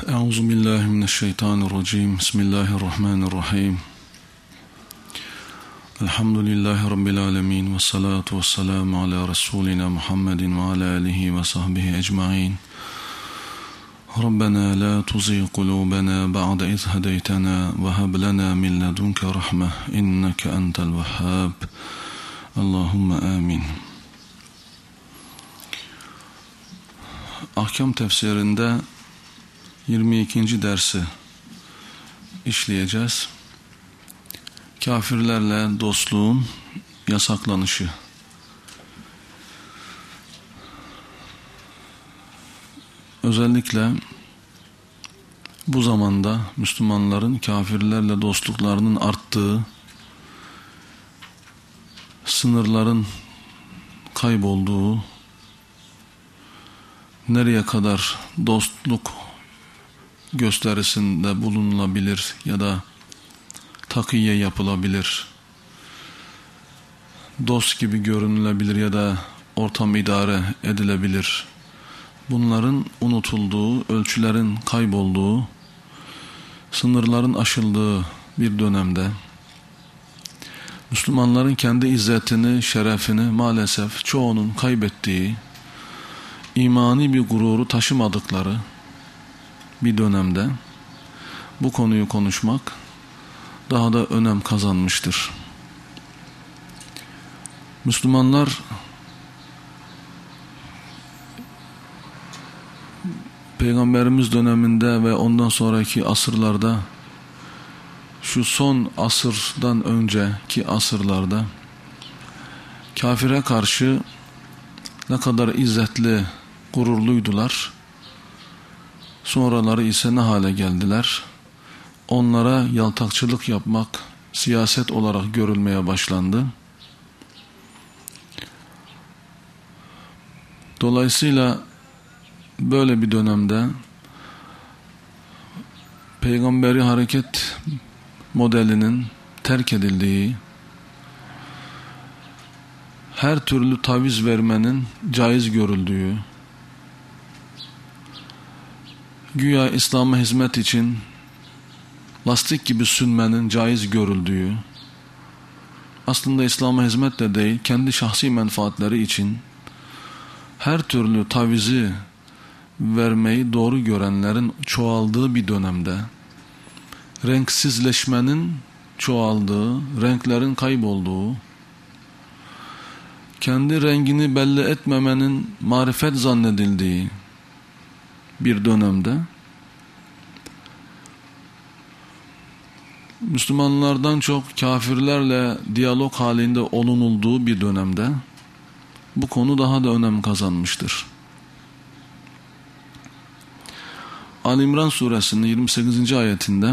Euzu billahi mineşşeytanirracim. Bismillahirrahmanirrahim. Elhamdülillahi rabbil alamin ve salatu vesselamu ala rasulina Muhammedin ve ala alihi ve sahbihi ecmaîn. Rabbena la tuzigh kulubana ba'de iz hedeytena ve hab lana min ledunke rahme inneke entel vehhab. Allahumme amin. Ahkam tefsirinde 22. dersi işleyeceğiz. Kafirlerle dostluğun yasaklanışı. Özellikle bu zamanda Müslümanların kafirlerle dostluklarının arttığı, sınırların kaybolduğu, nereye kadar dostluk gösterisinde bulunulabilir ya da takiye yapılabilir, dost gibi görünülebilir ya da ortam idare edilebilir. Bunların unutulduğu, ölçülerin kaybolduğu, sınırların aşıldığı bir dönemde Müslümanların kendi izzetini, şerefini maalesef çoğunun kaybettiği, imani bir gururu taşımadıkları bir dönemde bu konuyu konuşmak daha da önem kazanmıştır. Müslümanlar Peygamberimiz döneminde ve ondan sonraki asırlarda, şu son asırdan önceki asırlarda kafire karşı ne kadar izzetli, gururluydular. Sonraları ise ne hale geldiler? Onlara yaltakçılık yapmak siyaset olarak görülmeye başlandı. Dolayısıyla böyle bir dönemde peygamberi hareket modelinin terk edildiği, her türlü taviz vermenin caiz görüldüğü, güya İslam'a hizmet için lastik gibi sünmenin caiz görüldüğü, aslında İslam'a hizmet de değil, kendi şahsi menfaatleri için her türlü tavizi vermeyi doğru görenlerin çoğaldığı bir dönemde, renksizleşmenin çoğaldığı, renklerin kaybolduğu, kendi rengini belli etmemenin marifet zannedildiği bir dönemde Müslümanlardan çok kafirlerle diyalog halinde olunulduğu bir dönemde bu konu daha da önem kazanmıştır. Ali-İmran suresinin 28. ayetinde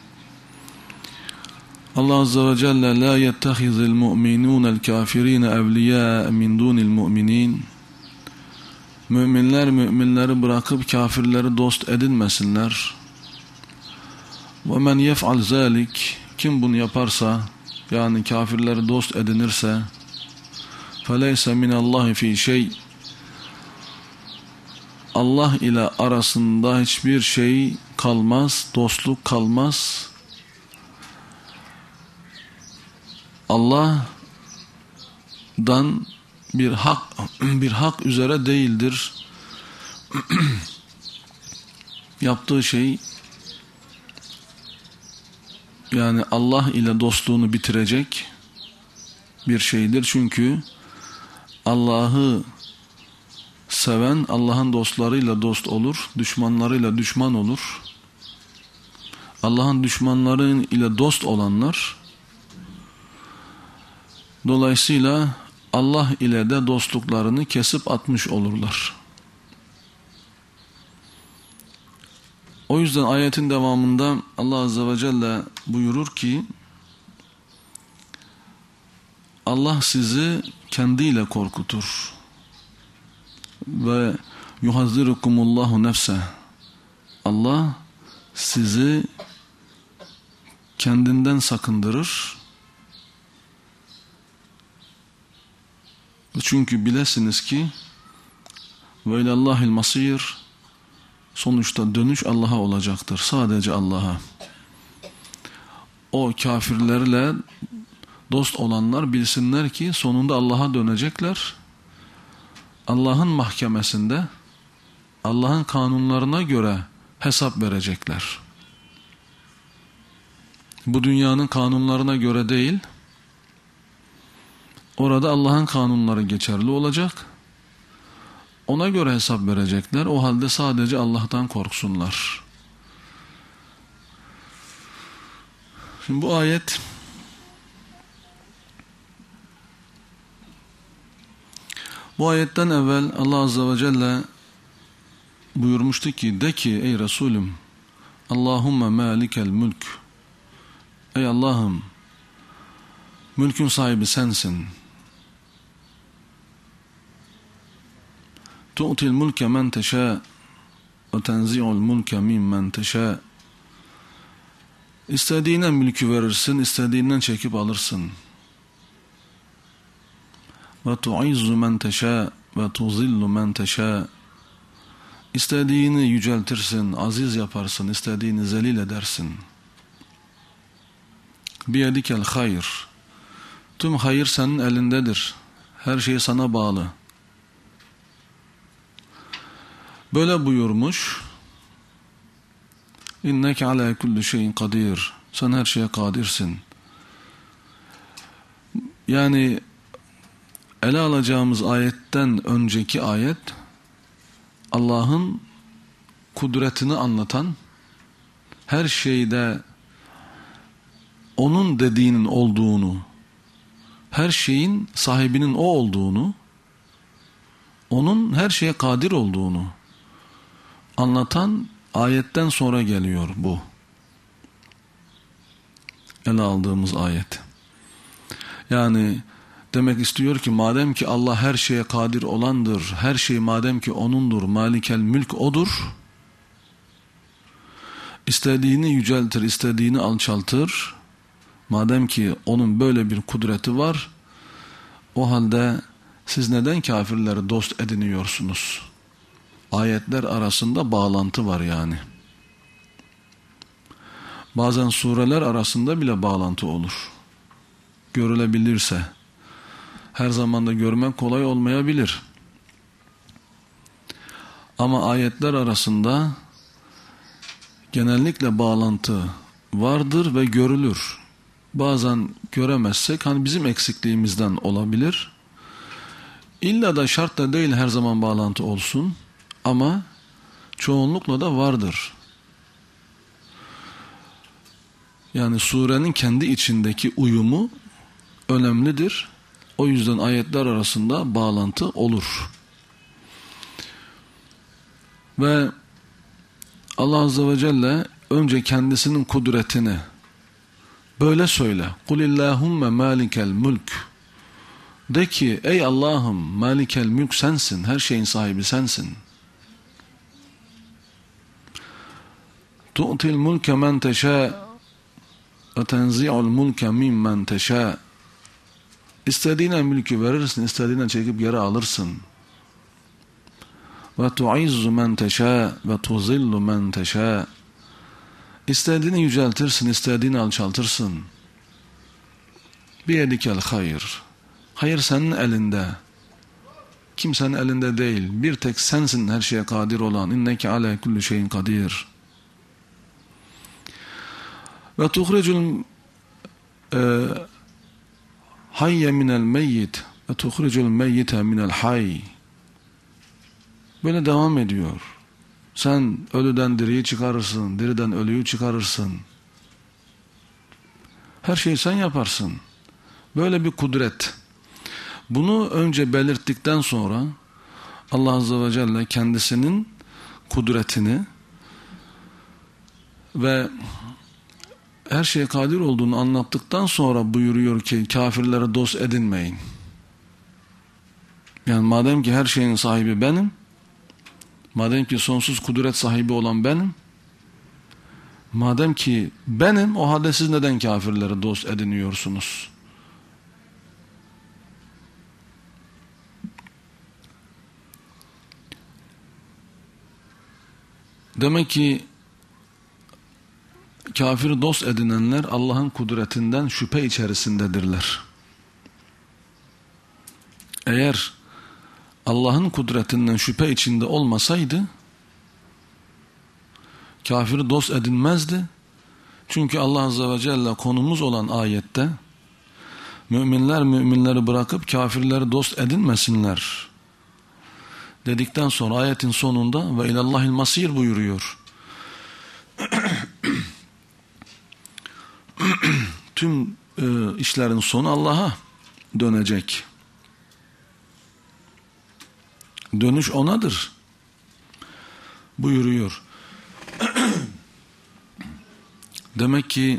Allah Azze ve Celle la yettehizil mu'minûnel kafirîne evliyâ min dûnil mu'minîn. Müminler müminleri bırakıp kafirleri dost edinmesinler. Ve men yef'al zâlik, kim bunu yaparsa, yani kafirleri dost edinirse, feleyse minallâhi fî şey, Allah ile arasında hiçbir şey kalmaz, dostluk kalmaz. Allah'dan bir hak üzere değildir. Yaptığı şey, yani Allah ile dostluğunu bitirecek bir şeydir. Çünkü Allah'ı seven Allah'ın dostlarıyla dost olur, düşmanlarıyla düşman olur. Allah'ın düşmanları ile dost olanlar, dolayısıyla Allah ile de dostluklarını kesip atmış olurlar. O yüzden ayetin devamında Allah Azze ve Celle buyurur ki, Allah sizi kendiyle korkutur ve yuhazzirukumullahu nefse. Allah sizi kendinden sakındırır. Çünkü bilesiniz ki ve ilallahil masir, sonuçta dönüş Allah'a olacaktır. Sadece Allah'a. O kafirlerle dost olanlar bilsinler ki sonunda Allah'a dönecekler. Allah'ın mahkemesinde Allah'ın kanunlarına göre hesap verecekler. Bu dünyanın kanunlarına göre değil, orada Allah'ın kanunları geçerli olacak. Ona göre hesap verecekler. O halde sadece Allah'tan korksunlar. Şimdi bu ayet bu ayetten evvel Allah Azze ve Celle buyurmuştu ki, de ki ey Resulüm, Allahümme malikel mülk, ey Allah'ım mülkün sahibi sensin. Tu'til mulke men teşâ ve tenzi'ul mulke mimmen teşâ. İstediğine mülkü verirsin, istediğinden çekip alırsın. Ve tu'izzu men teşâ ve tuzillu men teşâ. İstediğini yüceltirsin, aziz yaparsın, istediğini zelil edersin. Biyedikel hayr. Tüm hayır senin elindedir. Her şey sana bağlı. Böyle buyurmuş. İnneke ala kulli şeyin kadir. Sen her şeye kadirsin. Yani ele alacağımız ayetten önceki ayet Allah'ın kudretini anlatan, her şeyde onun dediğinin olduğunu, her şeyin sahibinin o olduğunu, onun her şeye kadir olduğunu anlatan ayetten sonra geliyor bu. Ele aldığımız ayet. Yani demek istiyor ki madem ki Allah her şeye kadir olandır, her şey madem ki O'nundur, malikel mülk O'dur, istediğini yüceltir, istediğini alçaltır, madem ki O'nun böyle bir kudreti var, o halde siz neden kafirleri dost ediniyorsunuz? Ayetler arasında bağlantı var yani. Bazen sureler arasında bile bağlantı olur. Görülebilirse. Her zaman da görmek kolay olmayabilir. Ama ayetler arasında genellikle bağlantı vardır ve görülür. Bazen göremezsek hani bizim eksikliğimizden olabilir. İlla da şart da değil her zaman bağlantı olsun ama çoğunlukla da vardır. Yani surenin kendi içindeki uyumu önemlidir. O yüzden ayetler arasında bağlantı olur. Ve Allah Azze ve Celle önce kendisinin kudretini böyle söyle. Kulillahümme malikel mülk. De ki ey Allah'ım malikel mülk sensin. Her şeyin sahibi sensin. Tu'til mulke men teşâ ve tenzi'ul mulke mimmen teşâ. İstediğine mülkü verirsin, istediğine çekip geri alırsın. Ve tu'izzu men teşâ ve tuzillu men teşâ. İstediğini yüceltirsin, istediğini alçaltırsın. Biyedikel hayır. Hayır senin elinde. Kimsenin elinde değil. Bir tek sensin her şeye kadir olan. İnneke ala kulli şeyin kadir. Ve tuhrecul hayye minel meyyit ve tuhrecul meyyite minel hayy. Böyle devam ediyor. Sen ölüden diriyi çıkarırsın, diriden ölüyü çıkarırsın. Her şeyi sen yaparsın. Böyle bir kudret. Bunu önce belirttikten sonra Allah Azze ve Celle kendisinin kudretini ve her şeye kadir olduğunu anlattıktan sonra buyuruyor ki kafirlere dost edinmeyin. Yani madem ki her şeyin sahibi benim, madem ki sonsuz kudret sahibi olan benim, madem ki benim, o halde siz neden kafirleri dost ediniyorsunuz? Demek ki kafir dost edinenler Allah'ın kudretinden şüphe içerisindedirler. Eğer Allah'ın kudretinden şüphe içinde olmasaydı kafiri dost edinmezdi. Çünkü Allah Azze ve Celle konumuz olan ayette müminler müminleri bırakıp kafirleri dost edinmesinler dedikten sonra ayetin sonunda ve ilallahil masir buyuruyor. Tüm işlerin sonu Allah'a dönecek. Dönüş onadır buyuruyor. Demek ki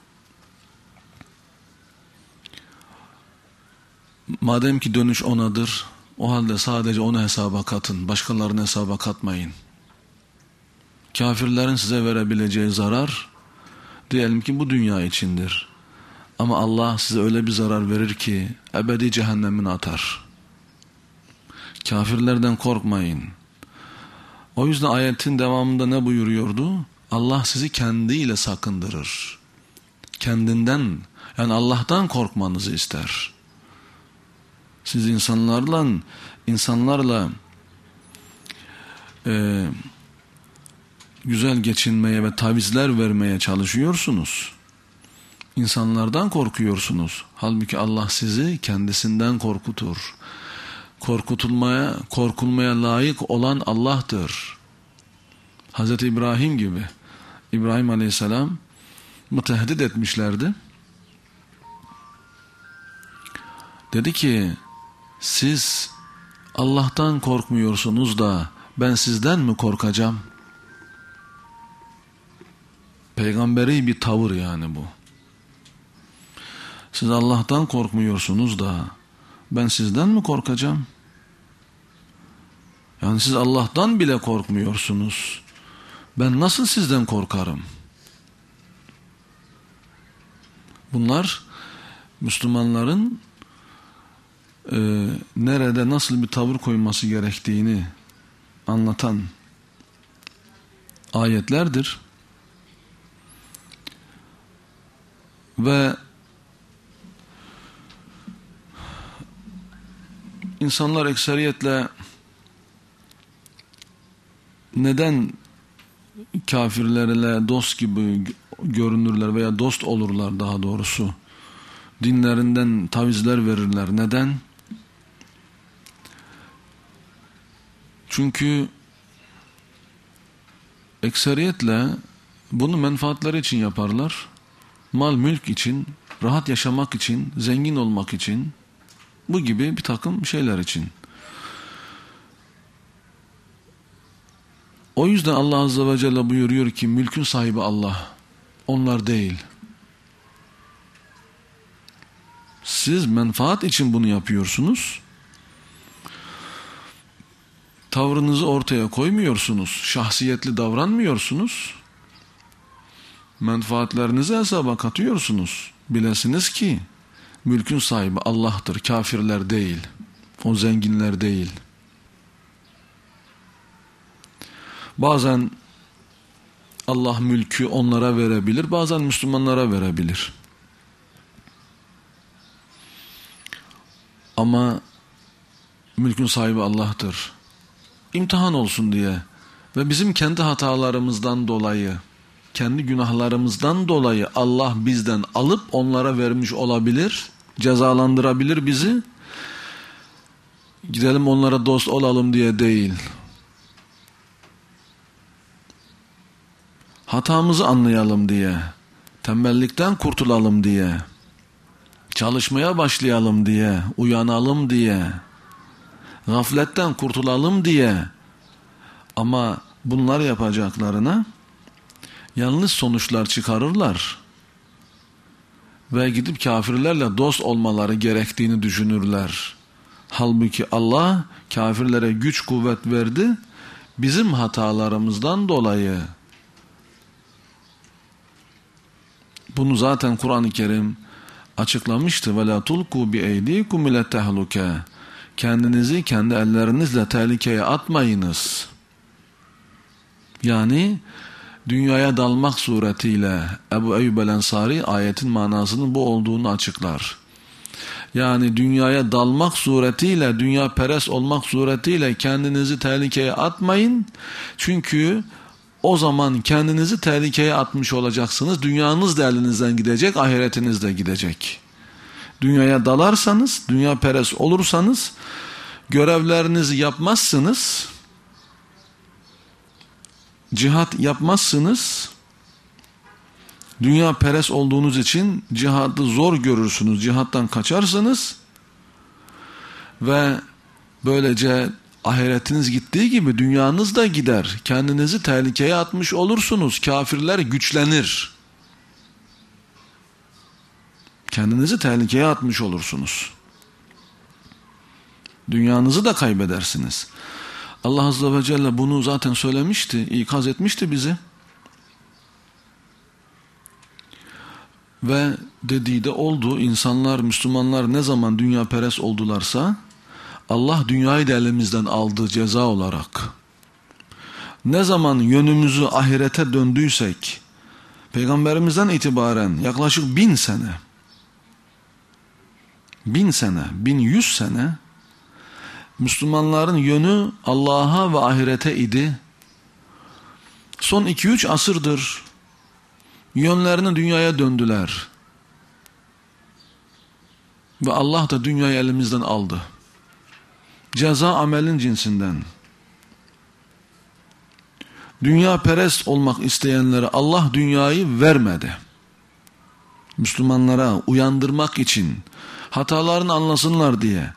madem ki dönüş onadır, o halde sadece onu hesaba katın, başkalarını hesaba katmayın. Kafirlerin size verebileceği zarar diyelim ki bu dünya içindir. Ama Allah size öyle bir zarar verir ki ebedi cehennemine atar. Kafirlerden korkmayın. O yüzden ayetin devamında ne buyuruyordu? Allah sizi kendiyle sakındırır. Kendinden, yani Allah'tan korkmanızı ister. Siz insanlarla güzel geçinmeye ve tavizler vermeye çalışıyorsunuz. İnsanlardan korkuyorsunuz. Halbuki Allah sizi kendisinden korkutur. Korkulmaya layık olan Allah'tır. Hazreti İbrahim gibi. İbrahim Aleyhisselam tehdit etmişlerdi. Dedi ki siz Allah'tan korkmuyorsunuz da ben sizden mi korkacağım? Peygamberi bir tavır yani bu. Siz Allah'tan korkmuyorsunuz da ben sizden mi korkacağım? Yani siz Allah'tan bile korkmuyorsunuz. Ben nasıl sizden korkarım? Bunlar Müslümanların nerede nasıl bir tavır koyması gerektiğini anlatan ayetlerdir. Ve insanlar ekseriyetle neden kafirlerle dost gibi görünürler veya dost olurlar daha doğrusu? Dinlerinden tavizler verirler. Neden? Çünkü ekseriyetle bunu menfaatleri için yaparlar. Mal mülk için, rahat yaşamak için, zengin olmak için, bu gibi bir takım şeyler için. O yüzden Allah Azze ve Celle buyuruyor ki mülkün sahibi Allah, onlar değil. Siz menfaat için bunu yapıyorsunuz. Tavrınızı ortaya koymuyorsunuz. Şahsiyetli davranmıyorsunuz. Menfaatlerinizi hesaba katıyorsunuz. Bilesiniz ki mülkün sahibi Allah'tır. Kafirler değil. O zenginler değil. Bazen Allah mülkü onlara verebilir. Bazen Müslümanlara verebilir. Ama mülkün sahibi Allah'tır. İmtihan olsun diye ve bizim kendi hatalarımızdan dolayı, kendi günahlarımızdan dolayı Allah bizden alıp onlara vermiş olabilir, cezalandırabilir bizi. Gidelim onlara dost olalım diye değil. Hatamızı anlayalım diye, tembellikten kurtulalım diye, çalışmaya başlayalım diye, uyanalım diye, gafletten kurtulalım diye. Ama bunlar yapacaklarına yanlış sonuçlar çıkarırlar ve gidip kafirlerle dost olmaları gerektiğini düşünürler. Halbuki Allah kafirlere güç kuvvet verdi bizim hatalarımızdan dolayı. Bunu zaten Kur'an-ı Kerim açıklamıştı. Ve la tulku bi eydikum ila tehluke. Kendinizi kendi ellerinizle tehlikeye atmayınız. Yani dünyaya dalmak suretiyle Ebu Eyyub el-Ensari ayetin manasının bu olduğunu açıklar. Yani dünyaya dalmak suretiyle, dünya perest olmak suretiyle kendinizi tehlikeye atmayın. Çünkü o zaman kendinizi tehlikeye atmış olacaksınız. Dünyanız da elinizden gidecek, ahiretiniz de gidecek. Dünyaya dalarsanız, dünya perest olursanız, görevlerinizi yapmazsınız, cihat yapmazsınız, dünya perest olduğunuz için cihadı zor görürsünüz, cihattan kaçarsınız ve böylece ahiretiniz gittiği gibi dünyanız da gider. Kendinizi tehlikeye atmış olursunuz. Kafirler güçlenir. Kendinizi tehlikeye atmış olursunuz. Dünyanızı da kaybedersiniz. Allah Azze ve Celle bunu zaten söylemişti, ikaz etmişti bizi. Ve dediği de oldu. İnsanlar, Müslümanlar ne zaman dünya perest oldularsa Allah dünyayı da elimizden aldı ceza olarak. Ne zaman yönümüzü ahirete döndüysek, Peygamberimizden itibaren yaklaşık 1000 sene, 1100 sene Müslümanların yönü Allah'a ve ahirete idi. Son 2-3 asırdır yönlerini dünyaya döndüler. Ve Allah da dünyayı elimizden aldı. Ceza amelin cinsinden. Dünya perest olmak isteyenlere Allah dünyayı vermedi. Müslümanlara uyandırmak için, hatalarını anlasınlar diye.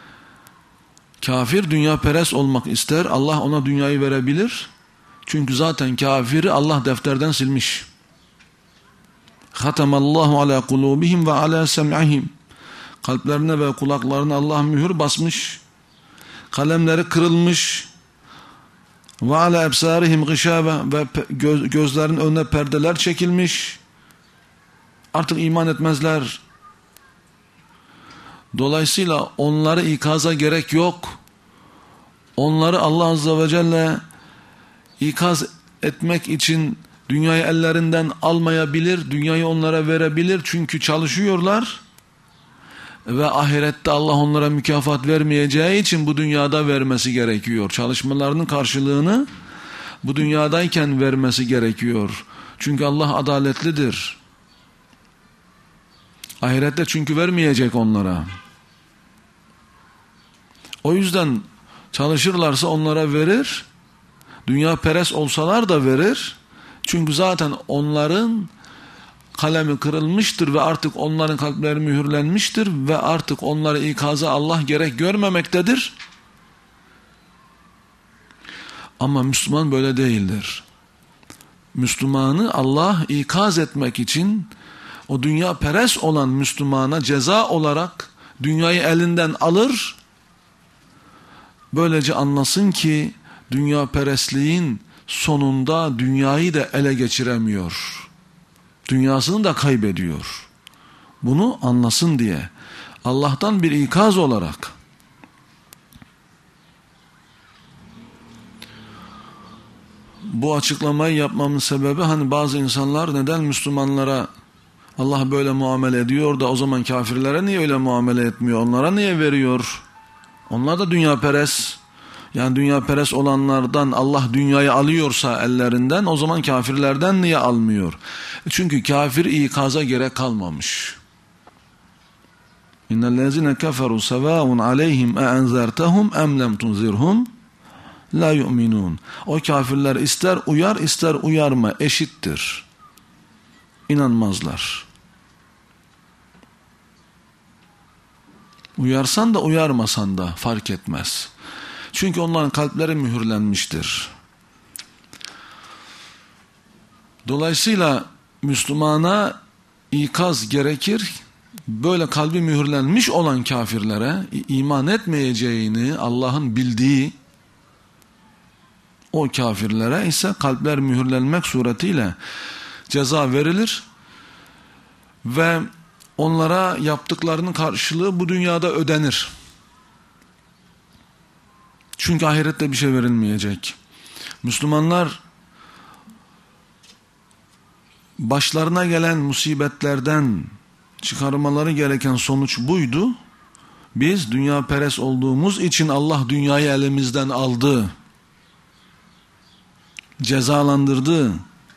Kafir dünya perest olmak ister, Allah ona dünyayı verebilir. Çünkü zaten kafiri Allah defterden silmiş. Hatamallahu ala kulubihim ve ala sem'ihim. Kalplerine ve kulaklarına Allah mühür basmış. Kalemleri kırılmış. Ve ala ebsarihim gışâbe ve gözlerin önüne perdeler çekilmiş. Artık iman etmezler. Dolayısıyla onları ikaza gerek yok. Onları Allah Azze ve Celle ikaz etmek için dünyayı ellerinden almayabilir, dünyayı onlara verebilir çünkü çalışıyorlar ve ahirette Allah onlara mükafat vermeyeceği için bu dünyada vermesi gerekiyor. Çalışmalarının karşılığını bu dünyadayken vermesi gerekiyor. Çünkü Allah adaletlidir. Ahirette çünkü vermeyecek onlara. O yüzden çalışırlarsa onlara verir, dünya perest olsalar da verir. Çünkü zaten onların kalemi kırılmıştır ve artık onların kalpleri mühürlenmiştir ve artık onları ikaza Allah gerek görmemektedir. Ama Müslüman böyle değildir. Müslümanı Allah ikaz etmek için o dünya perest olan Müslümana ceza olarak dünyayı elinden alır. Böylece anlasın ki dünya perestliğin sonunda dünyayı da ele geçiremiyor. Dünyasını da kaybediyor. Bunu anlasın diye. Allah'tan bir ikaz olarak. Bu açıklamayı yapmamın sebebi hani bazı insanlar neden Müslümanlara Allah böyle muamele ediyor da o zaman kafirlere niye öyle muamele etmiyor? Onlara niye veriyor? Onlar da dünya perest. Yani dünya perest olanlardan Allah dünyayı alıyorsa ellerinden o zaman kafirlerden niye almıyor? Çünkü kafir ikaza gerek kalmamış. İnnellezine keferu sevaun aleyhim enzertehum em lem tunzirhum la yu'minun. O kafirler ister uyar ister uyarma eşittir. İnanmazlar. Uyarsan da uyarmasan da fark etmez. Çünkü onların kalpleri mühürlenmiştir. Dolayısıyla Müslümana ikaz gerekir. Böyle kalbi mühürlenmiş olan kafirlere iman etmeyeceğini Allah'ın bildiği o kafirlere ise kalpler mühürlenmek suretiyle ceza verilir ve onlara yaptıklarının karşılığı bu dünyada ödenir. Çünkü ahirette bir şey verilmeyecek. Müslümanlar başlarına gelen musibetlerden çıkarmaları gereken sonuç buydu. Biz dünyaperest olduğumuz için Allah dünyayı elimizden aldı. Cezalandırdı.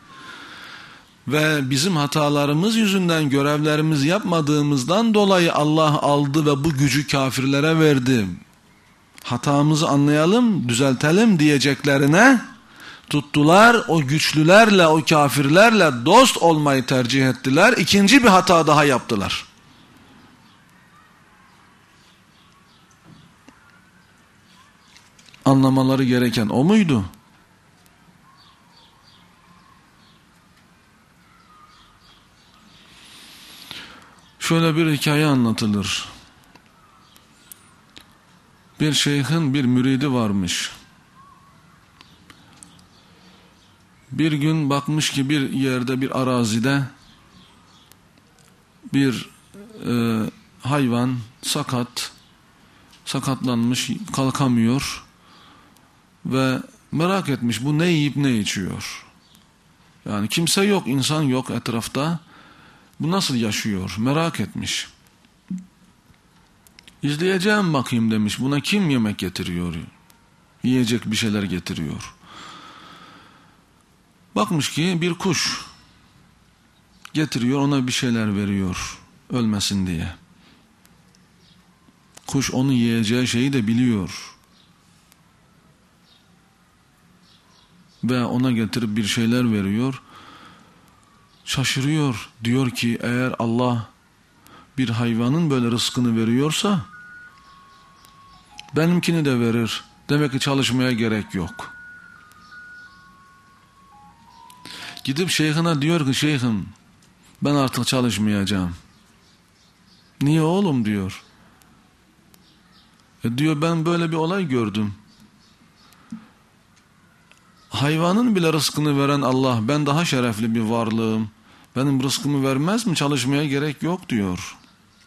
Ve bizim hatalarımız yüzünden görevlerimizi yapmadığımızdan dolayı Allah aldı ve bu gücü kafirlere verdi. Hatamızı anlayalım, düzeltelim diyeceklerine tuttular, o güçlülerle, o kafirlerle dost olmayı tercih ettiler. İkinci bir hata daha yaptılar. Anlamaları gereken o muydu? Şöyle bir hikaye anlatılır. Bir şeyhin bir müridi varmış. Bir gün bakmış ki bir yerde, bir arazide bir hayvan sakatlanmış, kalkamıyor ve merak etmiş bu ne yiyip ne içiyor. Yani kimse yok, insan yok etrafta. Bu nasıl yaşıyor? Merak etmiş. İzleyeceğim bakayım demiş. Buna kim yemek getiriyor? Yiyecek bir şeyler getiriyor. Bakmış ki bir kuş getiriyor, ona bir şeyler veriyor ölmesin diye. Kuş onun yiyeceği şeyi de biliyor. Ve ona getirip bir şeyler veriyor. Şaşırıyor. Diyor ki eğer Allah bir hayvanın böyle rızkını veriyorsa benimkini de verir. Demek ki çalışmaya gerek yok. Gidip şeyhine diyor ki şeyhim ben artık çalışmayacağım. Niye oğlum diyor. Diyor ben böyle bir olay gördüm. Hayvanın bile rızkını veren Allah, ben daha şerefli bir varlığım. Benim rızkımı vermez mi? Çalışmaya gerek yok diyor.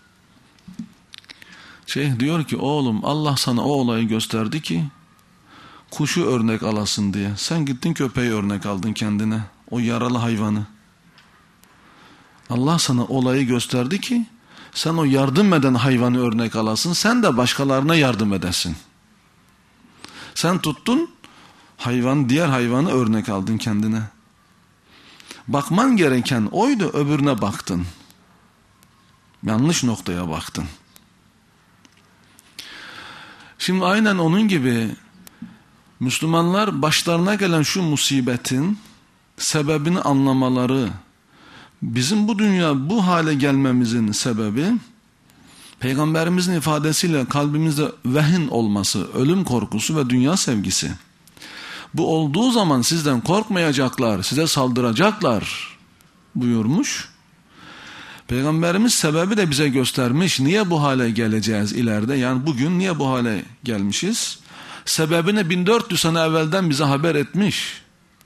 Şeyh diyor ki oğlum Allah sana o olayı gösterdi ki kuşu örnek alasın diye. Sen gittin köpeği örnek aldın kendine. O yaralı hayvanı. Allah sana olayı gösterdi ki sen o yardım eden hayvanı örnek alasın. Sen de başkalarına yardım edesin. Sen tuttun diğer hayvanı örnek aldın kendine. Bakman gereken oydu, öbürüne baktın. Yanlış noktaya baktın. Şimdi aynen onun gibi Müslümanlar başlarına gelen şu musibetin sebebini anlamaları, bizim bu dünya bu hale gelmemizin sebebi Peygamberimizin ifadesiyle kalbimizde vehin olması, ölüm korkusu ve dünya sevgisi. Bu olduğu zaman sizden korkmayacaklar, size saldıracaklar buyurmuş. Peygamberimiz sebebi de bize göstermiş. Niye bu hale geleceğiz ileride? Yani bugün niye bu hale gelmişiz? Sebebini 1400 sene evvelden bize haber etmiş.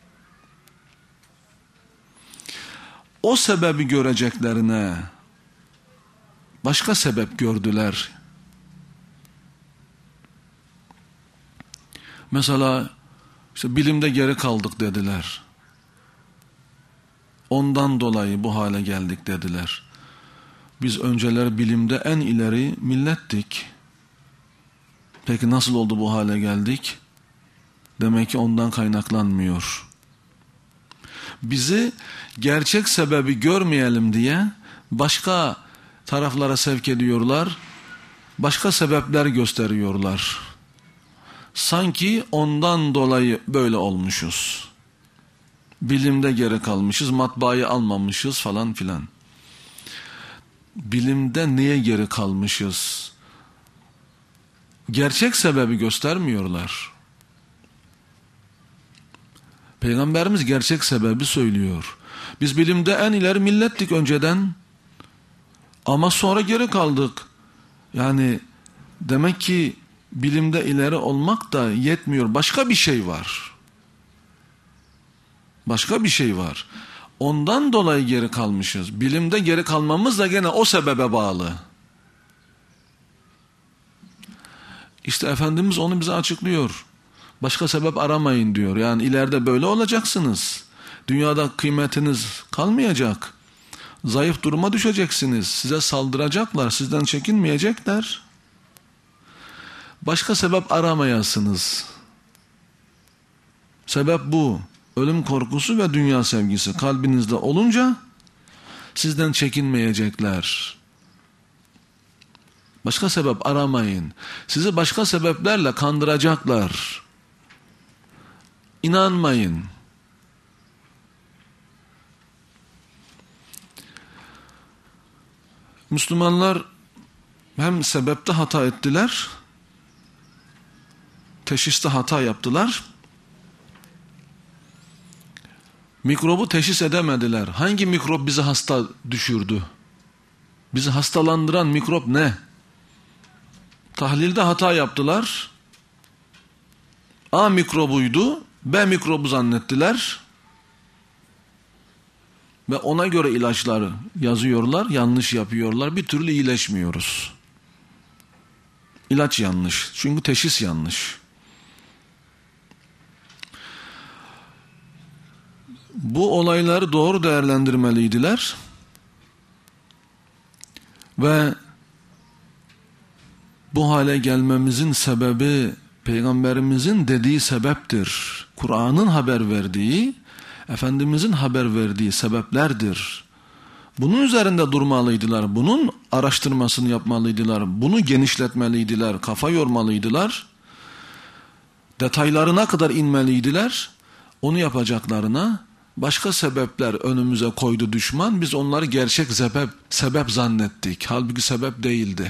O sebebi göreceklerine başka sebep gördüler. Mesela işte bilimde geri kaldık dediler. Ondan dolayı bu hale geldik dediler. Biz önceler bilimde en ileri millettik. Peki nasıl oldu bu hale geldik? Demek ki ondan kaynaklanmıyor. Bizi gerçek sebebi görmeyelim diye başka taraflara sevk ediyorlar. Başka sebepler gösteriyorlar. Sanki ondan dolayı böyle olmuşuz. Bilimde geri kalmışız, matbaayı almamışız falan filan. Bilimde niye geri kalmışız? Gerçek sebebi göstermiyorlar. Peygamberimiz gerçek sebebi söylüyor. Biz bilimde en ileri millettik önceden ama sonra geri kaldık. Yani demek ki bilimde ileri olmak da yetmiyor. Başka bir şey var. Başka bir şey var. Ondan dolayı geri kalmışız. Bilimde geri kalmamız da gene o sebebe bağlı. İşte Efendimiz onu bize açıklıyor. Başka sebep aramayın diyor. Yani ileride böyle olacaksınız. Dünyada kıymetiniz kalmayacak. Zayıf duruma düşeceksiniz. Size saldıracaklar, sizden çekinmeyecekler. Başka sebep aramayasınız. Sebep bu. Ölüm korkusu ve dünya sevgisi kalbinizde olunca sizden çekinmeyecekler. Başka sebep aramayın. Sizi başka sebeplerle kandıracaklar. İnanmayın. Müslümanlar hem sebepte hata ettiler, teşhiste hata yaptılar. Mikrobu teşhis edemediler. Hangi mikrop bizi hasta düşürdü? Bizi hastalandıran mikrop ne? Tahlilde hata yaptılar. A mikrobuydu, B mikrobu zannettiler. Ve ona göre ilaçları yazıyorlar, yanlış yapıyorlar. Bir türlü iyileşmiyoruz. İlaç yanlış. Çünkü teşhis yanlış. Bu olayları doğru değerlendirmeliydiler. Ve bu hale gelmemizin sebebi Peygamberimizin dediği sebeptir. Kur'an'ın haber verdiği, Efendimizin haber verdiği sebeplerdir. Bunun üzerinde durmalıydılar. Bunun araştırmasını yapmalıydılar. Bunu genişletmeliydiler. Kafa yormalıydılar. Detaylarına kadar inmeliydiler. Onu yapacaklarına başka sebepler önümüze koydu düşman. Biz onları gerçek sebep zannettik. Halbuki sebep değildi.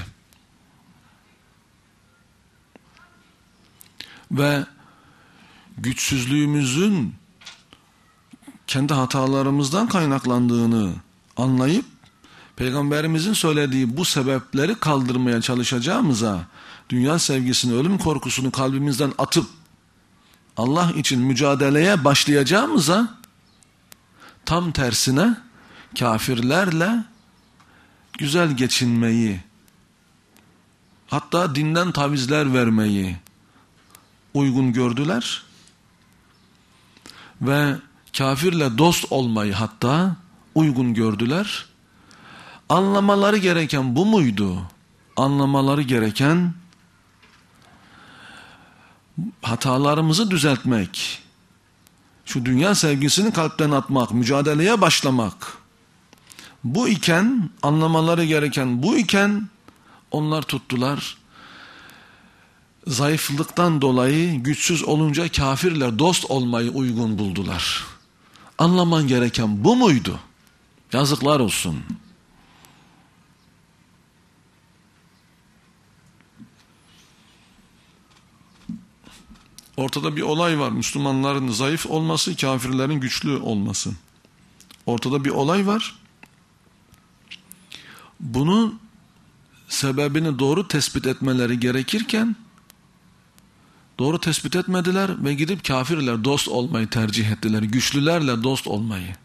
Ve güçsüzlüğümüzün kendi hatalarımızdan kaynaklandığını anlayıp Peygamberimizin söylediği bu sebepleri kaldırmaya çalışacağımıza, dünya sevgisini, ölüm korkusunu kalbimizden atıp Allah için mücadeleye başlayacağımıza, tam tersine kafirlerle güzel geçinmeyi, hatta dinden tavizler vermeyi uygun gördüler ve kafirle dost olmayı hatta uygun gördüler. Anlamaları gereken bu muydu? Anlamaları gereken hatalarımızı düzeltmek, şu dünya sevgisini kalpten atmak, mücadeleye başlamak. Bu iken, anlamaları gereken bu iken onlar tuttular. Zayıflıktan dolayı güçsüz olunca kafirler dost olmayı uygun buldular. Anlaman gereken bu muydu? Yazıklar olsun. Ortada bir olay var. Müslümanların zayıf olması, kafirlerin güçlü olması. Ortada bir olay var. Bunun sebebini doğru tespit etmeleri gerekirken doğru tespit etmediler ve gidip kafirler dost olmayı tercih ettiler. Güçlülerle dost olmayı.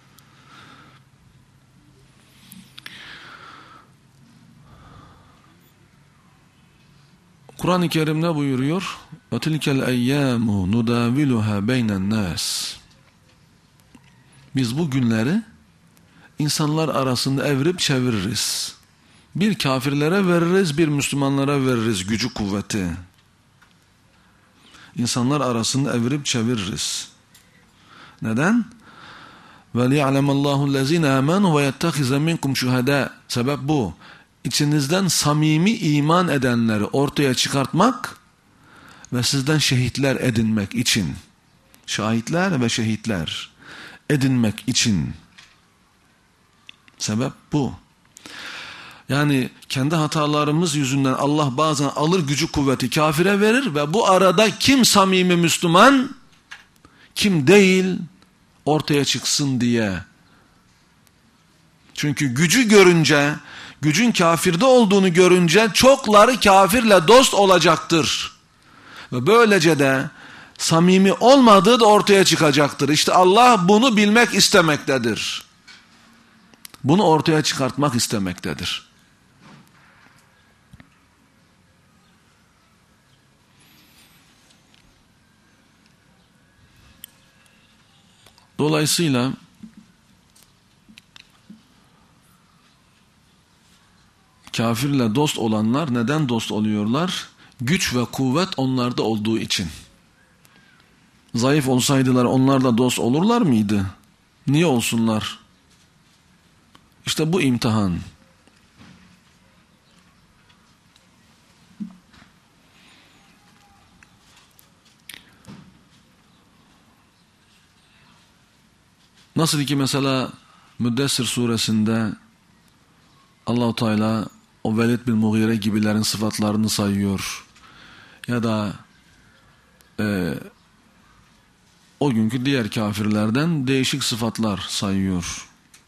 Kur'an-ı Kerim ne buyuruyor? وَتِلْكَ الْاَيَّامُ نُدَاوِلُهَا بَيْنَ النَّاسِ Biz bu günleri insanlar arasında evirip çeviririz. Bir kafirlere veririz, bir Müslümanlara veririz gücü kuvveti. İnsanlar arasında evirip çeviririz. Neden? وَلِيَعْلَمَ اللّٰهُ الَّذ۪ينَ آمَنُوا وَيَتَّخِذَ مِنْكُمْ شُهَدَاءَ Sebep bu. İçinizden samimi iman edenleri ortaya çıkartmak ve sizden şehitler edinmek için. Şahitler ve şehitler edinmek için. Sebep bu. Yani kendi hatalarımız yüzünden Allah bazen alır gücü kuvveti kafire verir ve bu arada kim samimi Müslüman, kim değil ortaya çıksın diye. Çünkü gücü görünce, gücün kafirde olduğunu görünce çokları kafirle dost olacaktır. Ve böylece de samimi olmadığı da ortaya çıkacaktır. İşte Allah bunu bilmek istemektedir. Bunu ortaya çıkartmak istemektedir. Dolayısıyla kafirle dost olanlar neden dost oluyorlar? Güç ve kuvvet onlarda olduğu için. Zayıf olsaydılar onlarla dost olurlar mıydı? Niye olsunlar? İşte bu imtihan. Nasıl ki mesela Müddessir suresinde Allah-u Teala o Velid bin Mughire gibilerin sıfatlarını sayıyor. Ya da o günkü diğer kafirlerden değişik sıfatlar sayıyor.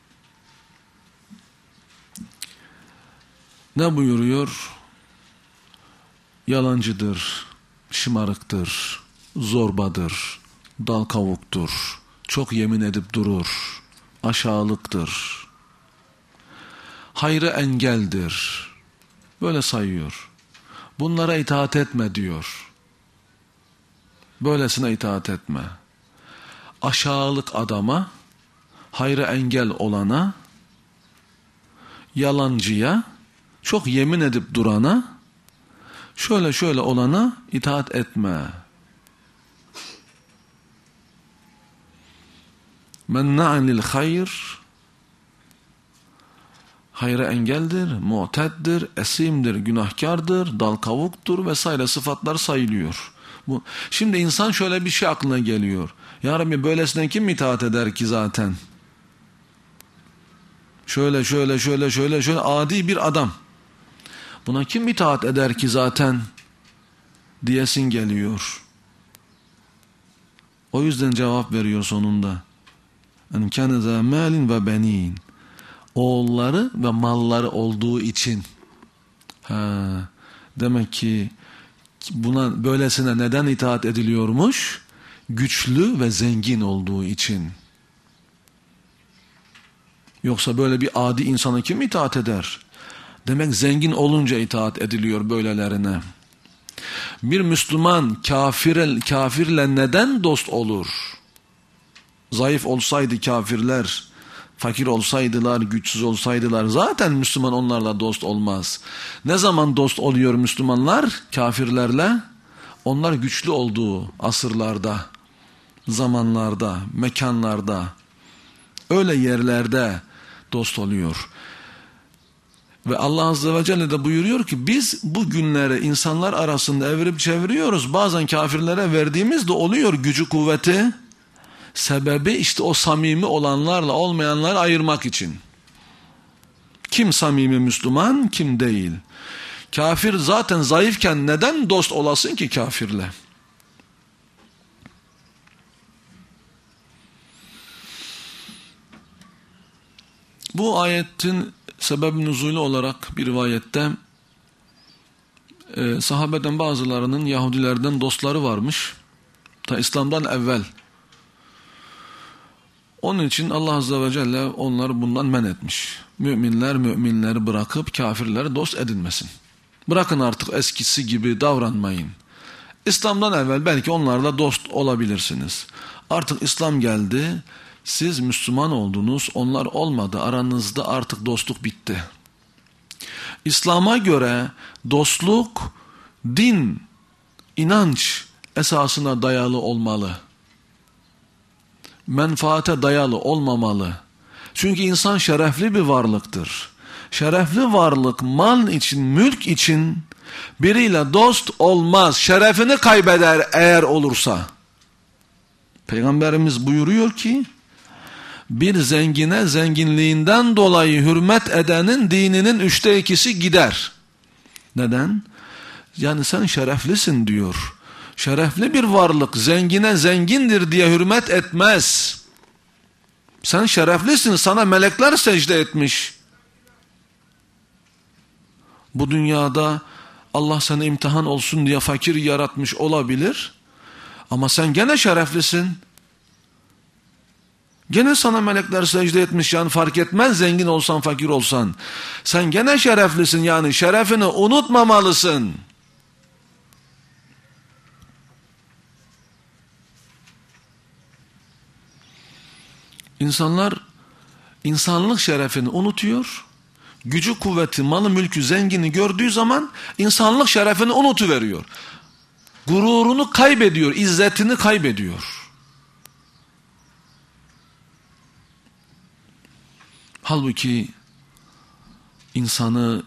Ne buyuruyor? Yalancıdır, şımarıktır, zorbadır, dal kavuktur, çok yemin edip durur, aşağılıktır, hayrı engeldir. Böyle sayıyor. Bunlara itaat etme diyor. Böylesine itaat etme. Aşağılık adama, hayrı engel olana, yalancıya, çok yemin edip durana, şöyle olana itaat etme. Menna'an lil hayr, hayra engeldir, mu'teddir, esimdir, günahkardır, dal kavuktur vesaire sıfatlar sayılıyor. Şimdi insan şöyle bir şey aklına geliyor. Ya Rabbi böylesine kim itaat eder ki zaten? Şöyle adi bir adam. Buna kim itaat eder ki zaten? Diyesin geliyor. O yüzden cevap veriyor sonunda. En kâne zâ mâlin ve benîn. Oğulları ve malları olduğu için. Demek ki buna böylesine neden itaat ediliyormuş? Güçlü ve zengin olduğu için. Yoksa böyle bir adi insana kim itaat eder? Demek zengin olunca itaat ediliyor böylelerine. Bir Müslüman kafirle neden dost olur? Zayıf olsaydı kafirler, fakir olsaydılar, güçsüz olsaydılar zaten Müslüman onlarla dost olmaz. Ne zaman dost oluyor Müslümanlar kafirlerle? Onlar güçlü olduğu asırlarda, zamanlarda, mekanlarda, öyle yerlerde dost oluyor. Ve Allah Azze ve Celle de buyuruyor ki biz bu günleri insanlar arasında evirip çeviriyoruz. Bazen kafirlere verdiğimiz de oluyor gücü kuvveti. Sebebi işte o samimi olanlarla olmayanları ayırmak için. Kim samimi Müslüman, kim değil. Kafir zaten zayıfken neden dost olasın ki kafirle? Bu ayetin sebeb-i nüzulü olarak bir rivayette sahabeden bazılarının Yahudilerden dostları varmış. Ta İslam'dan evvel. Onun için Allah Azze ve Celle onları bundan men etmiş. Müminler müminleri bırakıp kafirleri dost edinmesin. Bırakın artık eskisi gibi davranmayın. İslam'dan evvel belki onlarla dost olabilirsiniz. Artık İslam geldi. Siz Müslüman oldunuz, onlar olmadı. Aranızda artık dostluk bitti. İslam'a göre dostluk, din, inanç esasına dayalı olmalı. Menfaate dayalı olmamalı. Çünkü insan şerefli bir varlıktır. Şerefli varlık mal için, mülk için biriyle dost olmaz. Şerefini kaybeder eğer olursa. Peygamberimiz buyuruyor ki bir zengine zenginliğinden dolayı hürmet edenin dininin 2/3 gider. Neden? Yani sen şereflisin diyor. Şerefli bir varlık zengine zengindir diye hürmet etmez. Sen şereflisin, sana melekler secde etmiş. Bu dünyada Allah seni imtihan olsun diye fakir yaratmış olabilir. Ama sen gene şereflisin. Gene sana melekler secde etmiş, yani fark etmez zengin olsan fakir olsan. Sen gene şereflisin, yani şerefini unutmamalısın. İnsanlar insanlık şerefini unutuyor. Gücü, kuvveti, malı, mülkü, zengini gördüğü zaman insanlık şerefini unutuveriyor. Gururunu kaybediyor, izzetini kaybediyor. Halbuki insanı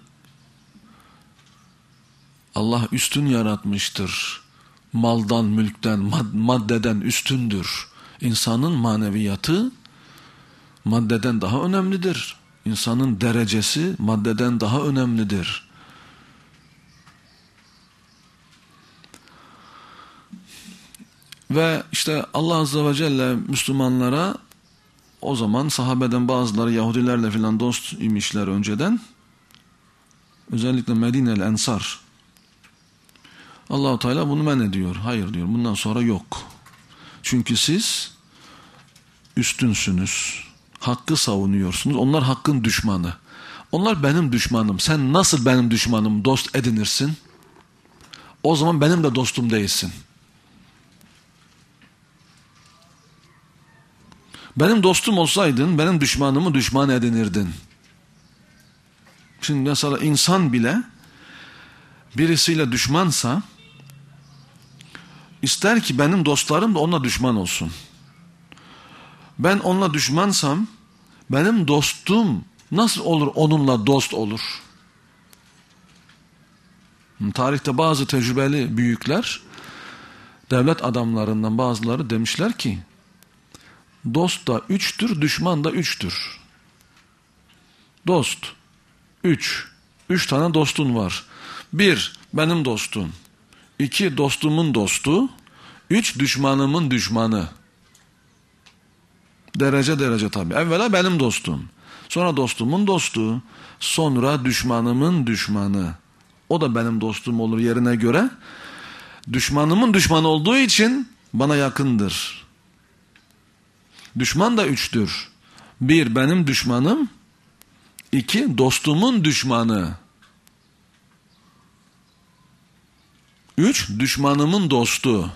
Allah üstün yaratmıştır. Maldan, mülkten, maddeden üstündür. İnsanın maneviyatı maddeden daha önemlidir. İnsanın derecesi maddeden daha önemlidir. Ve işte Allah Azze ve Celle Müslümanlara, o zaman sahabeden bazıları Yahudilerle filan dost imişler önceden. Özellikle Medine'li Ensar. Allah-u Teala bunu men ediyor. Hayır diyor, bundan sonra yok. Çünkü siz üstünsünüz. Hakkı savunuyorsunuz. Onlar hakkın düşmanı. Onlar benim düşmanım. Sen nasıl benim düşmanım dost edinirsin? O zaman benim de dostum değilsin. Benim dostum olsaydın benim düşmanımı düşman edinirdin. Şimdi mesela insan bile birisiyle düşmansa ister ki benim dostlarım da onunla düşman olsun. Ben onunla düşmansam benim dostum nasıl olur onunla dost olur? Tarihte bazı tecrübeli büyükler, devlet adamlarından bazıları demişler ki dost da üçtür, düşman da üçtür. Dost, üç. 3 tane dostun var. 1, benim dostum. 2, dostumun dostu. 3, düşmanımın düşmanı. Derece derece tabii. Evvela benim dostum. Sonra dostumun dostu. Sonra düşmanımın düşmanı. O da benim dostum olur yerine göre. Düşmanımın düşmanı olduğu için bana yakındır. Düşman da 3'tür. 1, benim düşmanım. 2, dostumun düşmanı. 3, düşmanımın dostu.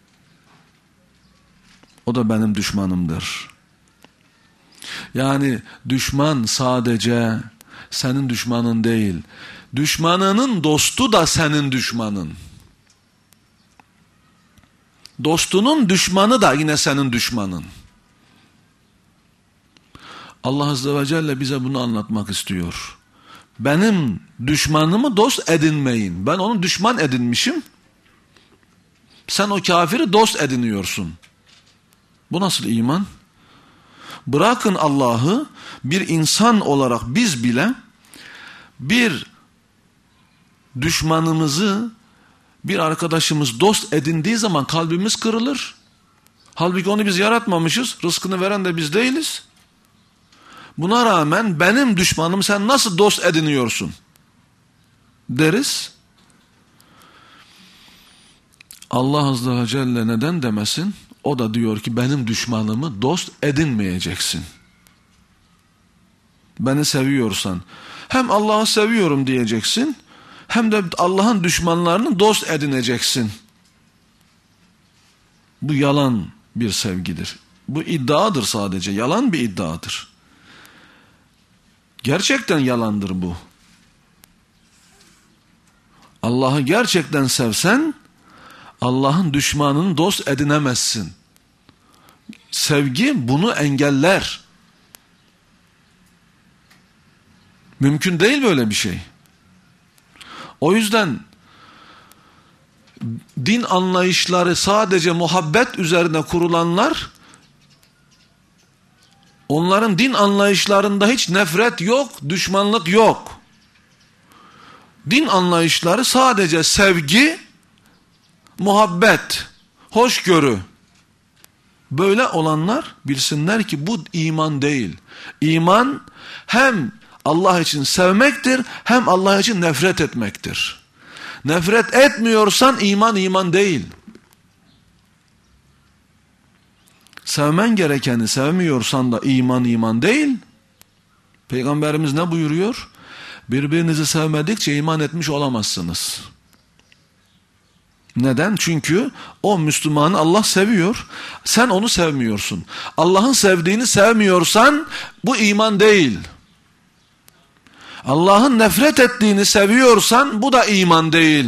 O da benim düşmanımdır. Yani düşman sadece senin düşmanın değil. Düşmanının dostu da senin düşmanın. Dostunun düşmanı da yine senin düşmanın. Allah Azze ve Celle bize bunu anlatmak istiyor. Benim düşmanımı dost edinmeyin. Ben onu düşman edinmişim. Sen o kafiri dost ediniyorsun. Bu nasıl iman? Bırakın Allah'ı, bir insan olarak biz bile bir düşmanımızı, bir arkadaşımız dost edindiği zaman kalbimiz kırılır. Halbuki onu biz yaratmamışız. Rızkını veren de biz değiliz. Buna rağmen benim düşmanım sen nasıl dost ediniyorsun deriz. Allah Azze ve Celle neden demesin? O da diyor ki benim düşmanımı dost edinmeyeceksin. Beni seviyorsan hem Allah'ı seviyorum diyeceksin, hem de Allah'ın düşmanlarını dost edineceksin. Bu yalan bir sevgidir. Bu iddiadır sadece. Yalan bir iddiadır. Gerçekten yalandır bu. Allah'ı gerçekten sevsen Allah'ın düşmanını dost edinemezsin. Sevgi bunu engeller. Mümkün değil böyle bir şey. O yüzden din anlayışları sadece muhabbet üzerine kurulanlar, onların din anlayışlarında hiç nefret yok, düşmanlık yok. Din anlayışları sadece sevgi, muhabbet, hoşgörü. Böyle olanlar bilsinler ki bu iman değil. İman hem Allah için sevmektir, hem Allah için nefret etmektir. Nefret etmiyorsan iman değil. Sevmen gerekeni sevmiyorsan da iman değil. Peygamberimiz ne buyuruyor? Birbirinizi sevmedikçe iman etmiş olamazsınız. Neden? Çünkü o Müslümanı Allah seviyor. Sen onu sevmiyorsun. Allah'ın sevdiğini sevmiyorsan bu iman değil. Allah'ın nefret ettiğini seviyorsan bu da iman değil.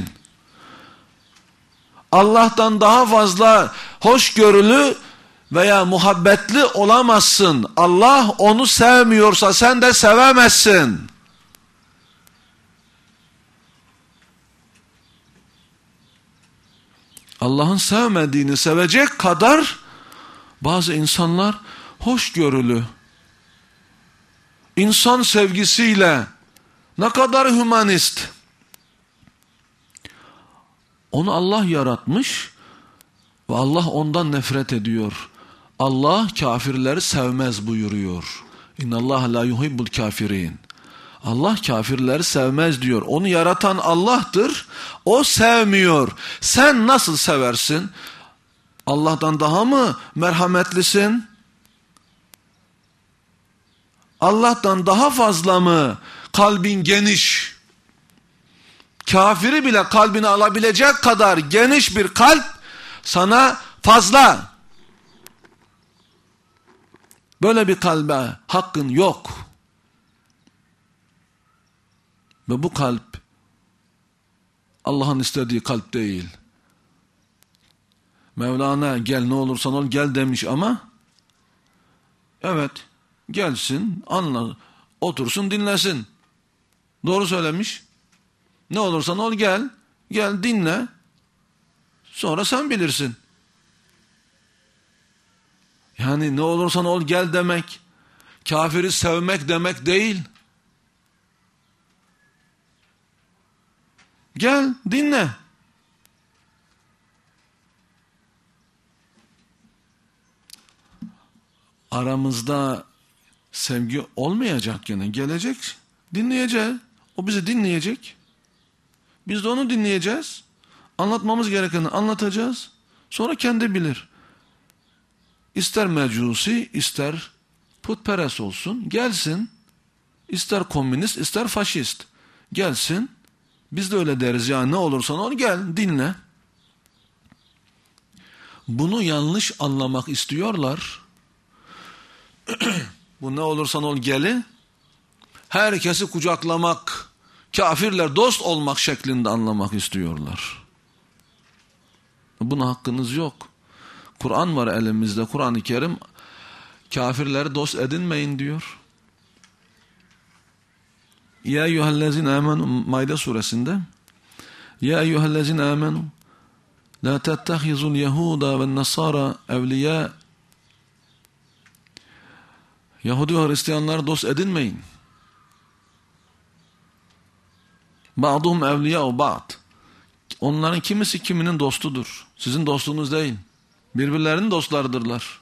Allah'tan daha fazla hoşgörülü veya muhabbetli olamazsın. Allah onu sevmiyorsa sen de sevemezsin. Allah'ın sevmediğini sevecek kadar bazı insanlar hoşgörülü, insan sevgisiyle ne kadar hümanist. Onu Allah yaratmış ve Allah ondan nefret ediyor. Allah kafirleri sevmez buyuruyor. İnnallâhe lâ yuhibbul kâfirîn. Allah kafirleri sevmez diyor. Onu yaratan Allah'tır. O sevmiyor. Sen nasıl seversin? Allah'tan daha mı merhametlisin? Allah'tan daha fazla mı kalbin geniş? Kafiri bile kalbine alabilecek kadar geniş bir kalp sana fazla. Böyle bir kalbe hakkın yok. Ve bu kalp Allah'ın istediği kalp değil. Mevlana gel ne olursan ol gel demiş ama evet gelsin, anla, otursun, dinlesin. Doğru söylemiş. Ne olursan ol gel, gel dinle. Sonra sen bilirsin. Yani ne olursan ol gel demek, kafiri sevmek demek değil. Gel, dinle. Aramızda sevgi olmayacak yine. Gelecek, dinleyeceğiz. O bizi dinleyecek. Biz de onu dinleyeceğiz. Anlatmamız gerekeni anlatacağız. Sonra kendi bilir. İster mecusi, ister putperest olsun. Gelsin. İster komünist, ister faşist. Gelsin. Biz de öyle deriz ya, ne olursan ol gel, dinle. Bunu yanlış anlamak istiyorlar. Bu ne olursan ol geli herkesi kucaklamak, kafirler dost olmak şeklinde anlamak istiyorlar. Buna hakkınız yok. Kur'an var elimizde. Kur'an-ı Kerim kafirleri dost edinmeyin diyor. Ya eyyühellezine amenu, Maide suresinde, Ya eyyühellezine amenu la tettehizul yehuda ve nasara evliya, Yahudi ve Hristiyanları dost edinmeyin. Ba'duhum evliyâ'u ba'd. Onların kimisi kiminin dostudur. Sizin dostunuz değil. Birbirlerinin dostlarıdırlar.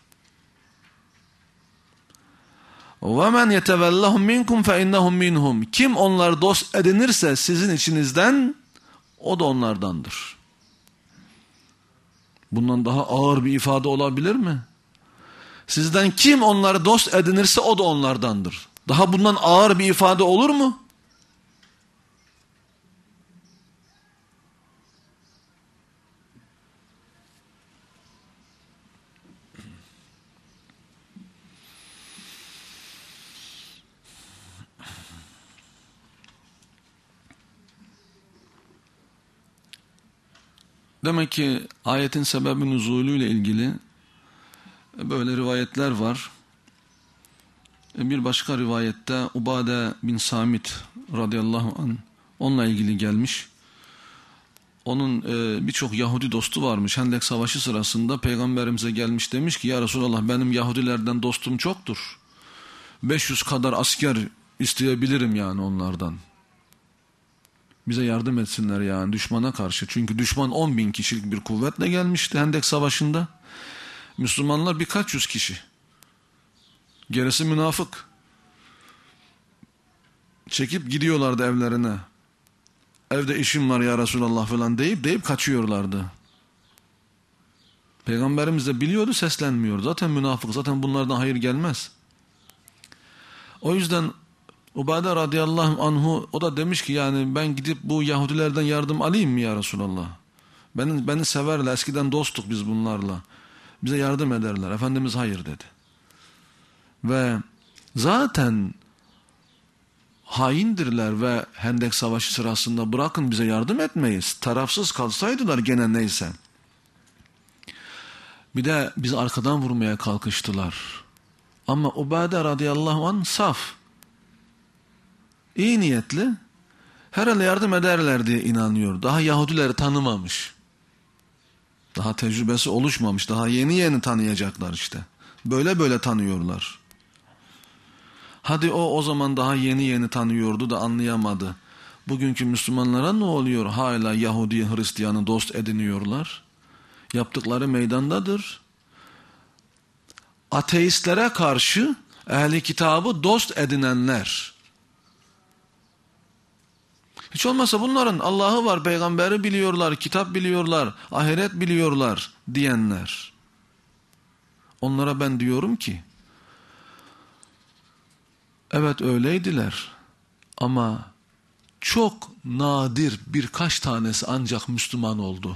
وَمَنْ يَتَوَلَّهُمْ مِنْكُمْ فَاِنَّهُمْ مِنْهُمْ. Kim onları dost edinirse sizin içinizden, o da onlardandır. Bundan daha ağır bir ifade olabilir mi? Sizden kim onları dost edinirse o da onlardandır. Daha bundan ağır bir ifade olur mu? Demek ki ayetin sebebi nüzulüyle ilgili böyle rivayetler var. Bir başka rivayette Ubade bin Samit radıyallahu anh onunla ilgili gelmiş. Onun birçok Yahudi dostu varmış. Hendek Savaşı sırasında Peygamberimize gelmiş, demiş ki ya Resulallah benim Yahudilerden dostum çoktur. 500 kadar asker isteyebilirim yani onlardan. Bize yardım etsinler yani düşmana karşı. Çünkü düşman 10.000 kişilik bir kuvvetle gelmişti Hendek Savaşı'nda. Müslümanlar birkaç yüz kişi. Gerisi münafık. Çekip gidiyorlardı evlerine. Evde işim var ya Resulallah falan deyip kaçıyorlardı. Peygamberimiz de biliyordu, seslenmiyor. Zaten münafık, zaten bunlardan hayır gelmez. O yüzden Ubade radıyallahu anhu o da demiş ki yani ben gidip bu Yahudilerden yardım alayım mı ya Resulallah? Beni severler, eskiden dostuk biz bunlarla. Bize yardım ederler. Efendimiz hayır dedi. Ve zaten haindirler ve Hendek Savaşı sırasında bırakın bize yardım etmeyiz. Tarafsız kalsaydılar gene neyse. Bir de bizi arkadan vurmaya kalkıştılar. Ama Ubade radıyallahu anh saf. İyi niyetli. Herhalde yardım ederler diye inanıyor. Daha Yahudileri tanımamış. Daha tecrübesi oluşmamış. Daha yeni tanıyacaklar işte. Böyle tanıyorlar. Hadi o zaman daha yeni tanıyordu da anlayamadı. Bugünkü Müslümanlara ne oluyor? Hala Yahudi, Hristiyanı dost ediniyorlar. Yaptıkları meydandadır. Ateistlere karşı ehli kitabı dost edinenler. Hiç olmazsa bunların Allah'ı var, peygamberi biliyorlar, kitap biliyorlar, ahiret biliyorlar diyenler. Onlara ben diyorum ki, evet öyleydiler ama çok nadir birkaç tanesi ancak Müslüman oldu.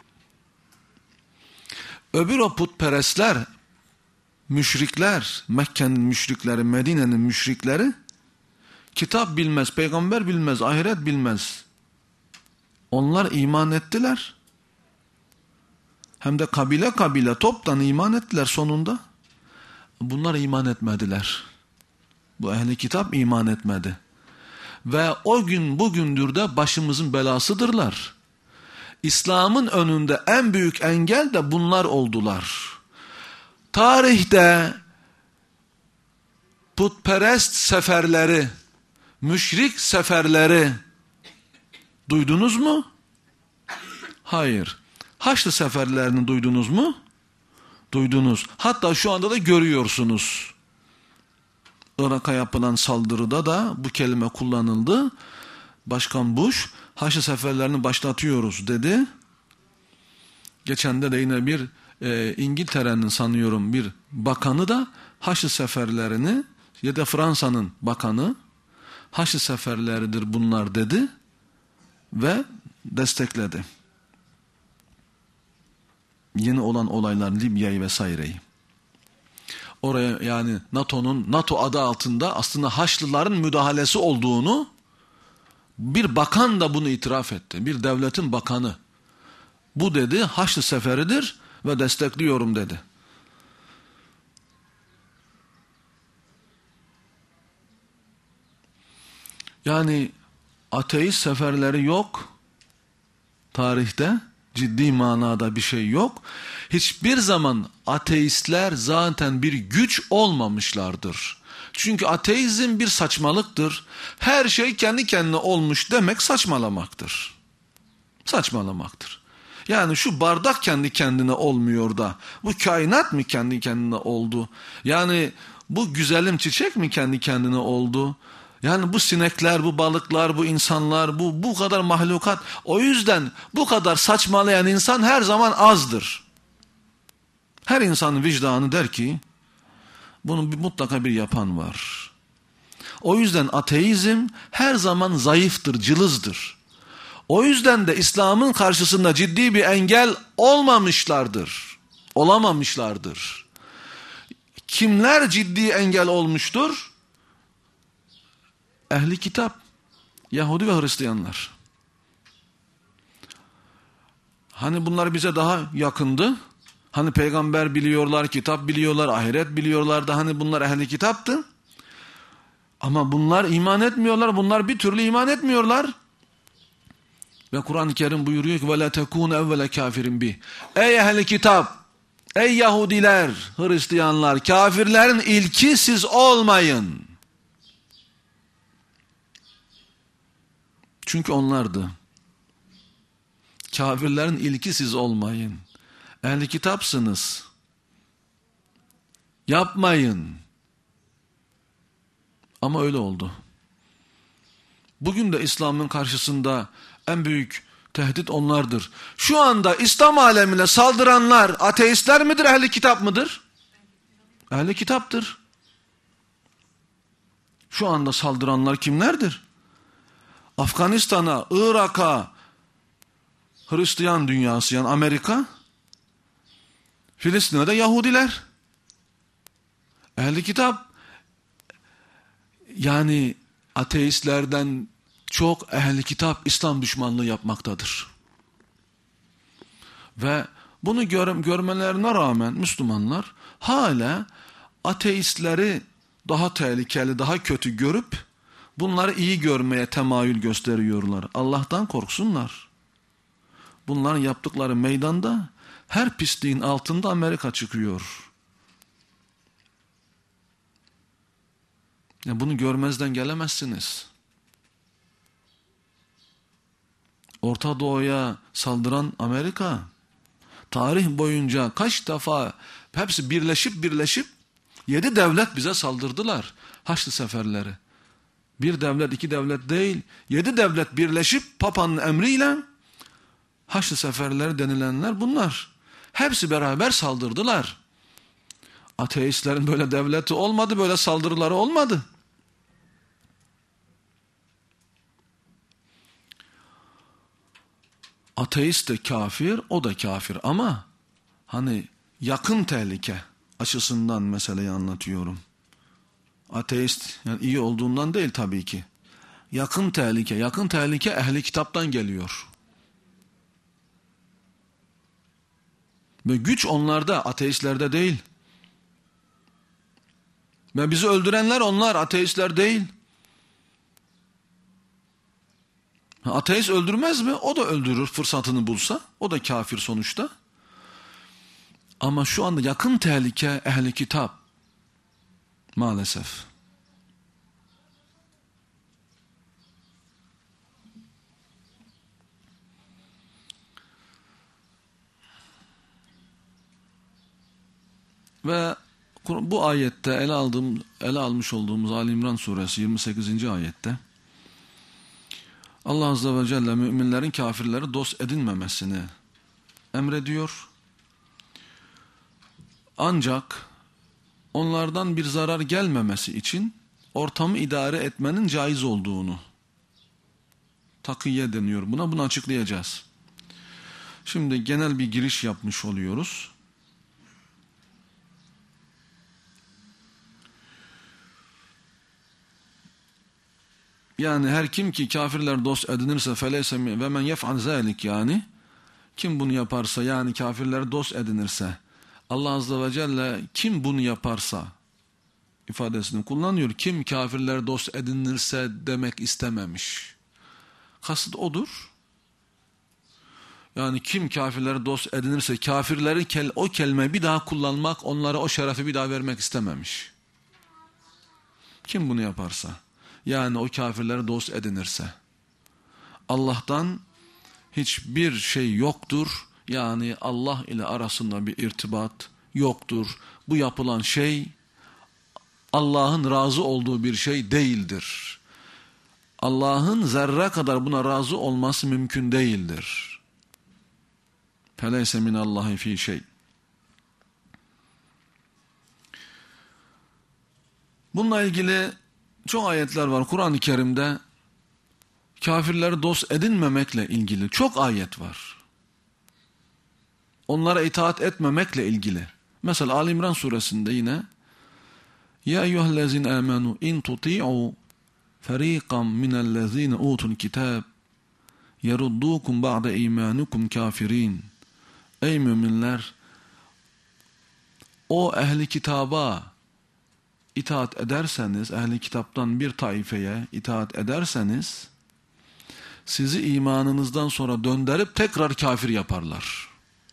Öbür o putperestler, müşrikler, Mekke'nin müşrikleri, Medine'nin müşrikleri, kitap bilmez, peygamber bilmez, ahiret bilmez. Onlar iman ettiler. Hem de kabile toptan iman ettiler sonunda. Bunlar iman etmediler. Bu ehli kitap iman etmedi. Ve o gün bugündür de başımızın belasıdırlar. İslam'ın önünde en büyük engel de bunlar oldular. Tarihte putperest seferleri, müşrik seferleri duydunuz mu? Hayır. Haçlı seferlerini duydunuz mu? Duydunuz. Hatta şu anda da görüyorsunuz. Irak'a yapılan saldırıda da bu kelime kullanıldı. Başkan Bush Haçlı seferlerini başlatıyoruz dedi. Geçen de yine bir İngiltere'nin sanıyorum bir bakanı da Haçlı seferlerini ya da Fransa'nın bakanı Haçlı seferleridir bunlar dedi ve destekledi. Yeni olan olaylar Libya'yı vesaireyi. Oraya yani NATO adı altında aslında Haçlıların müdahalesi olduğunu bir bakan da bunu itiraf etti. Bir devletin bakanı. Bu dedi Haçlı seferidir ve destekliyorum dedi. Yani ateist seferleri yok. Tarihte ciddi manada bir şey yok. Hiçbir zaman ateistler zaten bir güç olmamışlardır. Çünkü ateizm bir saçmalıktır. Her şey kendi kendine olmuş demek saçmalamaktır. Saçmalamaktır. Yani şu bardak kendi kendine olmuyor da bu kainat mı kendi kendine oldu? Yani bu güzelim çiçek mi kendi kendine oldu? Yani bu sinekler, bu balıklar, bu insanlar, bu kadar mahlukat. O yüzden bu kadar saçmalayan insan her zaman azdır. Her insanın vicdanı der ki bunun mutlaka bir yapan var. O yüzden ateizm her zaman zayıftır, cılızdır. O yüzden de İslam'ın karşısında ciddi bir engel olmamışlardır. Olamamışlardır. Kimler ciddi engel olmuştur? Ehli kitap, Yahudi ve Hristiyanlar. Hani bunlar bize daha yakındı. Hani peygamber biliyorlar, kitap biliyorlar, ahiret biliyorlardı. Hani bunlar ehli kitaptı. Ama bunlar iman etmiyorlar. Bunlar bir türlü iman etmiyorlar. Ve Kur'an-ı Kerim buyuruyor ki وَلَا تَكُونَ اَوَّلَ كَافِرٍ بِهِ Ey ehli kitap, ey Yahudiler, Hristiyanlar, kafirlerin ilki siz olmayın. Çünkü onlardı. Kafirlerin ilki siz olmayın. Ehli kitapsınız. Yapmayın. Ama öyle oldu. Bugün de İslam'ın karşısında en büyük tehdit onlardır. Şu anda İslam alemine saldıranlar ateistler midir, ehli kitap mıdır? Ehli kitaptır. Şu anda saldıranlar kimlerdir? Afganistan'a, Irak'a, Hristiyan dünyası yani Amerika, Filistin'de de Yahudiler. Ehli kitap yani ateistlerden çok ehli kitap İslam düşmanlığı yapmaktadır. Ve bunu görmelerine rağmen Müslümanlar hala ateistleri daha tehlikeli, daha kötü görüp bunları iyi görmeye temayül gösteriyorlar. Allah'tan korksunlar. Bunların yaptıkları meydanda her pisliğin altında Amerika çıkıyor. Ya bunu görmezden gelemezsiniz. Orta Doğu'ya saldıran Amerika, tarih boyunca kaç defa hepsi birleşip 7 devlet bize saldırdılar. Haçlı seferleri. Bir devlet, 2 devlet değil, 7 devlet birleşip Papa'nın emriyle Haçlı seferleri denilenler bunlar. Hepsi beraber saldırdılar. Ateistlerin böyle devleti olmadı, böyle saldırıları olmadı. Ateist de kafir, o da kafir ama hani yakın tehlike açısından meseleyi anlatıyorum. Ateist yani iyi olduğundan değil tabii ki. Yakın tehlike ehli kitaptan geliyor. Ve güç onlarda, ateistlerde değil. Ve bizi öldürenler onlar, ateistler değil. Ateist öldürmez mi? O da öldürür fırsatını bulsa. O da kafir sonuçta. Ama şu anda yakın tehlike ehli kitap. Maalesef. Ve bu ayette ele almış olduğumuz Ali İmran suresi 28. ayette Allah Azze ve Celle müminlerin kafirleri dost edinmemesini emrediyor. Ancak onlardan bir zarar gelmemesi için ortamı idare etmenin caiz olduğunu, takiye deniyor buna, bunu açıklayacağız. Şimdi genel bir giriş yapmış oluyoruz. Yani her kim ki kafirler dost edinirse feleyse ve men yef'al zalik, yani kim bunu yaparsa, yani kafirleri dost edinirse, Allah Azze ve Celle kim bunu yaparsa ifadesini kullanıyor. Kim kafirleri dost edinirse demek istememiş. Kasıt odur. Yani kim kafirleri dost edinirse, kafirleri o kelimeyi bir daha kullanmak, onlara o şerefi bir daha vermek istememiş. Kim bunu yaparsa, yani o kafirleri dost edinirse, Allah'tan hiçbir şey yoktur. Yani Allah ile arasında bir irtibat yoktur. Bu yapılan şey Allah'ın razı olduğu bir şey değildir. Allah'ın zerre kadar buna razı olması mümkün değildir. Feleyse minallahi fi şey. Bununla ilgili çok ayetler var Kur'an-ı Kerim'de. Kafirleri dost edinmemekle ilgili çok ayet var. Onlara itaat etmemekle ilgili. Mesela Ali İmran suresinde yine Ya eyyühellezine amenu in tuti'u feriqan minellezine utul kitab yeruddukum ba'de imanukum kafirin. Ey müminler, o ehli kitaba itaat ederseniz, ehli kitaptan bir taifeye itaat ederseniz, sizi imanınızdan sonra döndürüp tekrar kafir yaparlar.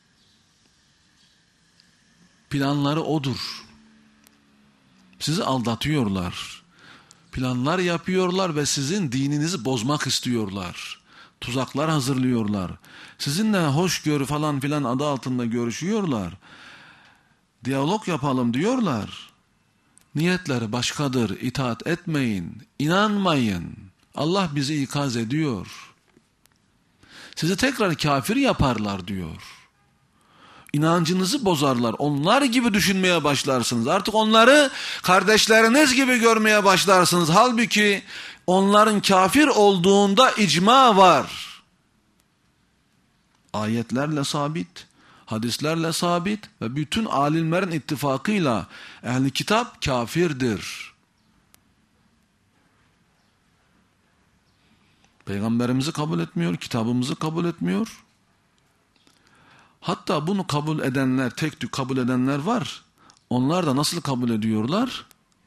Planları odur. Sizi aldatıyorlar. Planlar yapıyorlar ve sizin dininizi bozmak istiyorlar. Tuzaklar hazırlıyorlar. Sizinle hoşgörü falan filan adı altında görüşüyorlar. Diyalog yapalım diyorlar. Niyetleri başkadır. İtaat etmeyin. İnanmayın. Allah bizi ikaz ediyor. Sizi tekrar kafir yaparlar diyor. İnancınızı bozarlar. Onlar gibi düşünmeye başlarsınız. Artık onları kardeşleriniz gibi görmeye başlarsınız. Halbuki onların kafir olduğunda icma var. Ayetlerle sabit, hadislerle sabit ve bütün alimlerin ittifakıyla ehli kitap kafirdir. Peygamberimizi kabul etmiyor, kitabımızı kabul etmiyor. Hatta bunu kabul edenler, tek tük kabul edenler var. Onlar da nasıl kabul ediyorlar?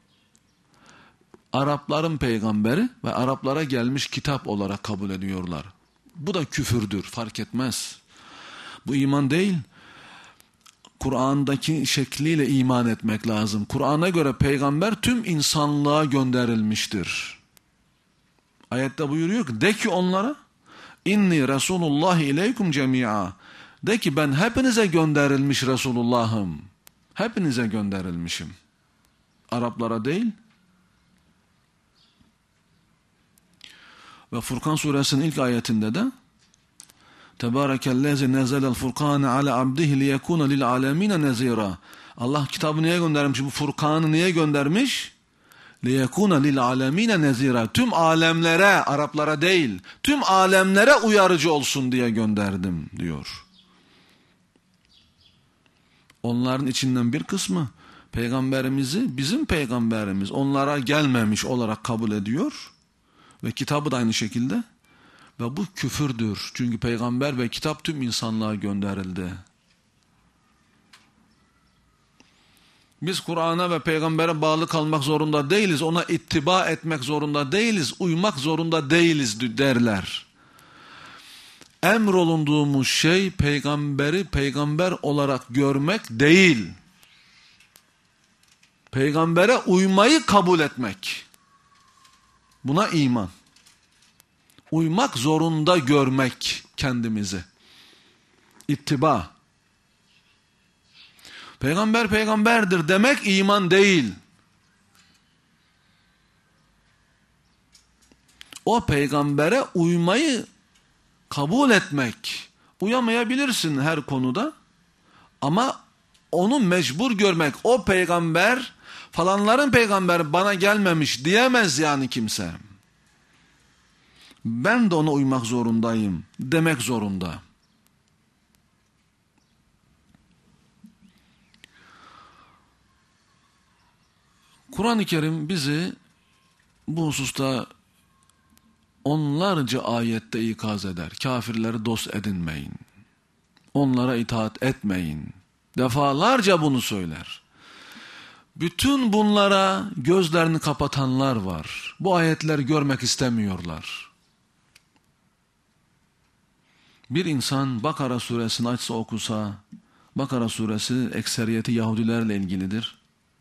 Arapların peygamberi ve Araplara gelmiş kitap olarak kabul ediyorlar. Bu da küfürdür, fark etmez. Bu iman değil. Kur'an'daki şekliyle iman etmek lazım. Kur'an'a göre peygamber tüm insanlığa gönderilmiştir. Ayette buyuruyor ki, de ki onlara, inni Resulullah ileykum cemi'a. De ki ben hepinize gönderilmiş Resulullah'ım. Hepinize gönderilmişim. Araplara değil. Ve Furkan suresinin ilk ayetinde de Tebârekellezi nezelel furkâne ala abdihi liyekûne lil âlemîne nezîrâ. Allah kitabı niye göndermiş? Bu Furkan'ı niye göndermiş? Liyekûne lil âlemîne nezîrâ. Tüm alemlere, Araplara değil, tüm alemlere uyarıcı olsun diye gönderdim diyor. Onların içinden bir kısmı peygamberimizi bizim peygamberimiz onlara gelmemiş olarak kabul ediyor ve kitabı da aynı şekilde. Ve bu küfürdür. Çünkü peygamber ve kitap tüm insanlığa gönderildi. Biz Kur'an'a ve peygambere bağlı kalmak zorunda değiliz. Ona ittiba etmek zorunda değiliz. Uymak zorunda değiliz derler. Emrolunduğumuz şey peygamberi peygamber olarak görmek değil. Peygambere uymayı kabul etmek. Buna iman. Uymak zorunda görmek kendimizi. İttiba. Peygamber peygamberdir demek iman değil. O peygambere uymayı kabul etmek. Uyamayabilirsin her konuda ama onu mecbur görmek. O peygamber falanların peygamberi bana gelmemiş diyemez yani kimse. Ben de ona uymak zorundayım demek zorunda. Kur'an-ı Kerim bizi bu hususta onlarca ayette ikaz eder. Kafirleri dost edinmeyin. Onlara itaat etmeyin. Defalarca bunu söyler. Bütün bunlara gözlerini kapatanlar var. Bu ayetleri görmek istemiyorlar. Bir insan Bakara suresini açsa okusa, Bakara suresi ekseriyeti Yahudilerle ilgilidir.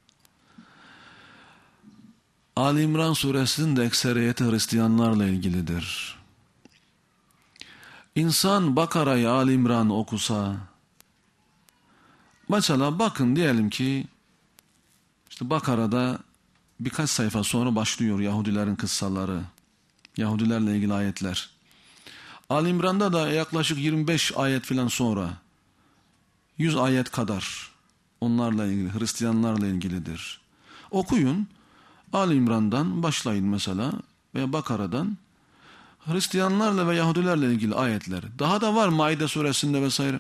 Ali İmran suresinin de ekseriyeti Hristiyanlarla ilgilidir. İnsan Bakara'yı, Ali İmran'ı okusa, mesela bakın diyelim ki, işte Bakara'da birkaç sayfa sonra başlıyor Yahudilerin kıssaları, Yahudilerle ilgili ayetler. Ali İmran'da da yaklaşık 25 ayet filan sonra, 100 ayet kadar onlarla ilgili, Hristiyanlarla ilgilidir. Okuyun. Ali İmran'dan başlayın mesela ve Bakara'dan Hristiyanlarla ve Yahudilerle ilgili ayetler. Daha da var Maide suresinde vesaire.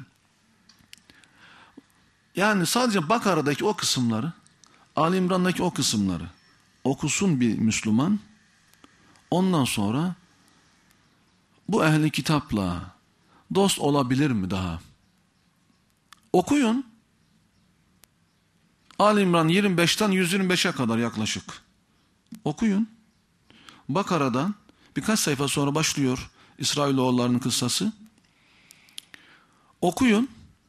Yani sadece Bakara'daki o kısımları, Ali İmran'daki o kısımları okusun bir Müslüman. Ondan sonra bu ehli kitapla dost olabilir mi daha? Okuyun. Ali İmran 25'ten 125'e kadar yaklaşık. Okuyun. Bakara'dan birkaç sayfa sonra başlıyor İsrailoğullarının kıssası. Okuyun.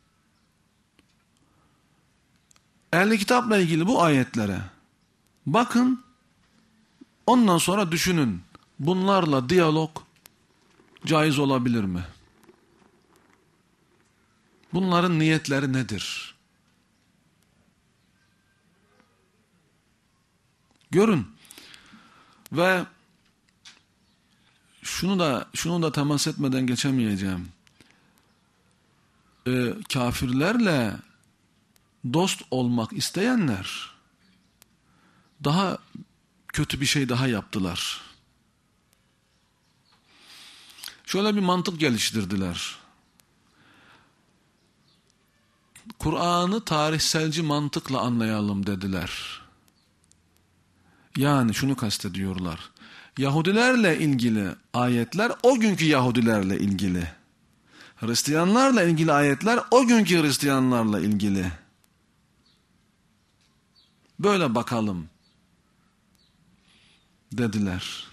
Ehli kitapla ilgili bu ayetlere bakın. Ondan sonra düşünün. Bunlarla diyalog caiz olabilir mi? Bunların niyetleri nedir? Görün. Ve şunu da temas etmeden geçemeyeceğim. Kafirlerle dost olmak isteyenler daha kötü bir şey daha yaptılar. Şöyle bir mantık geliştirdiler. Kur'an'ı tarihselci mantıkla anlayalım dediler. Yani şunu kastediyorlar. Yahudilerle ilgili ayetler o günkü Yahudilerle ilgili. Hristiyanlarla ilgili ayetler o günkü Hristiyanlarla ilgili. Böyle bakalım dediler.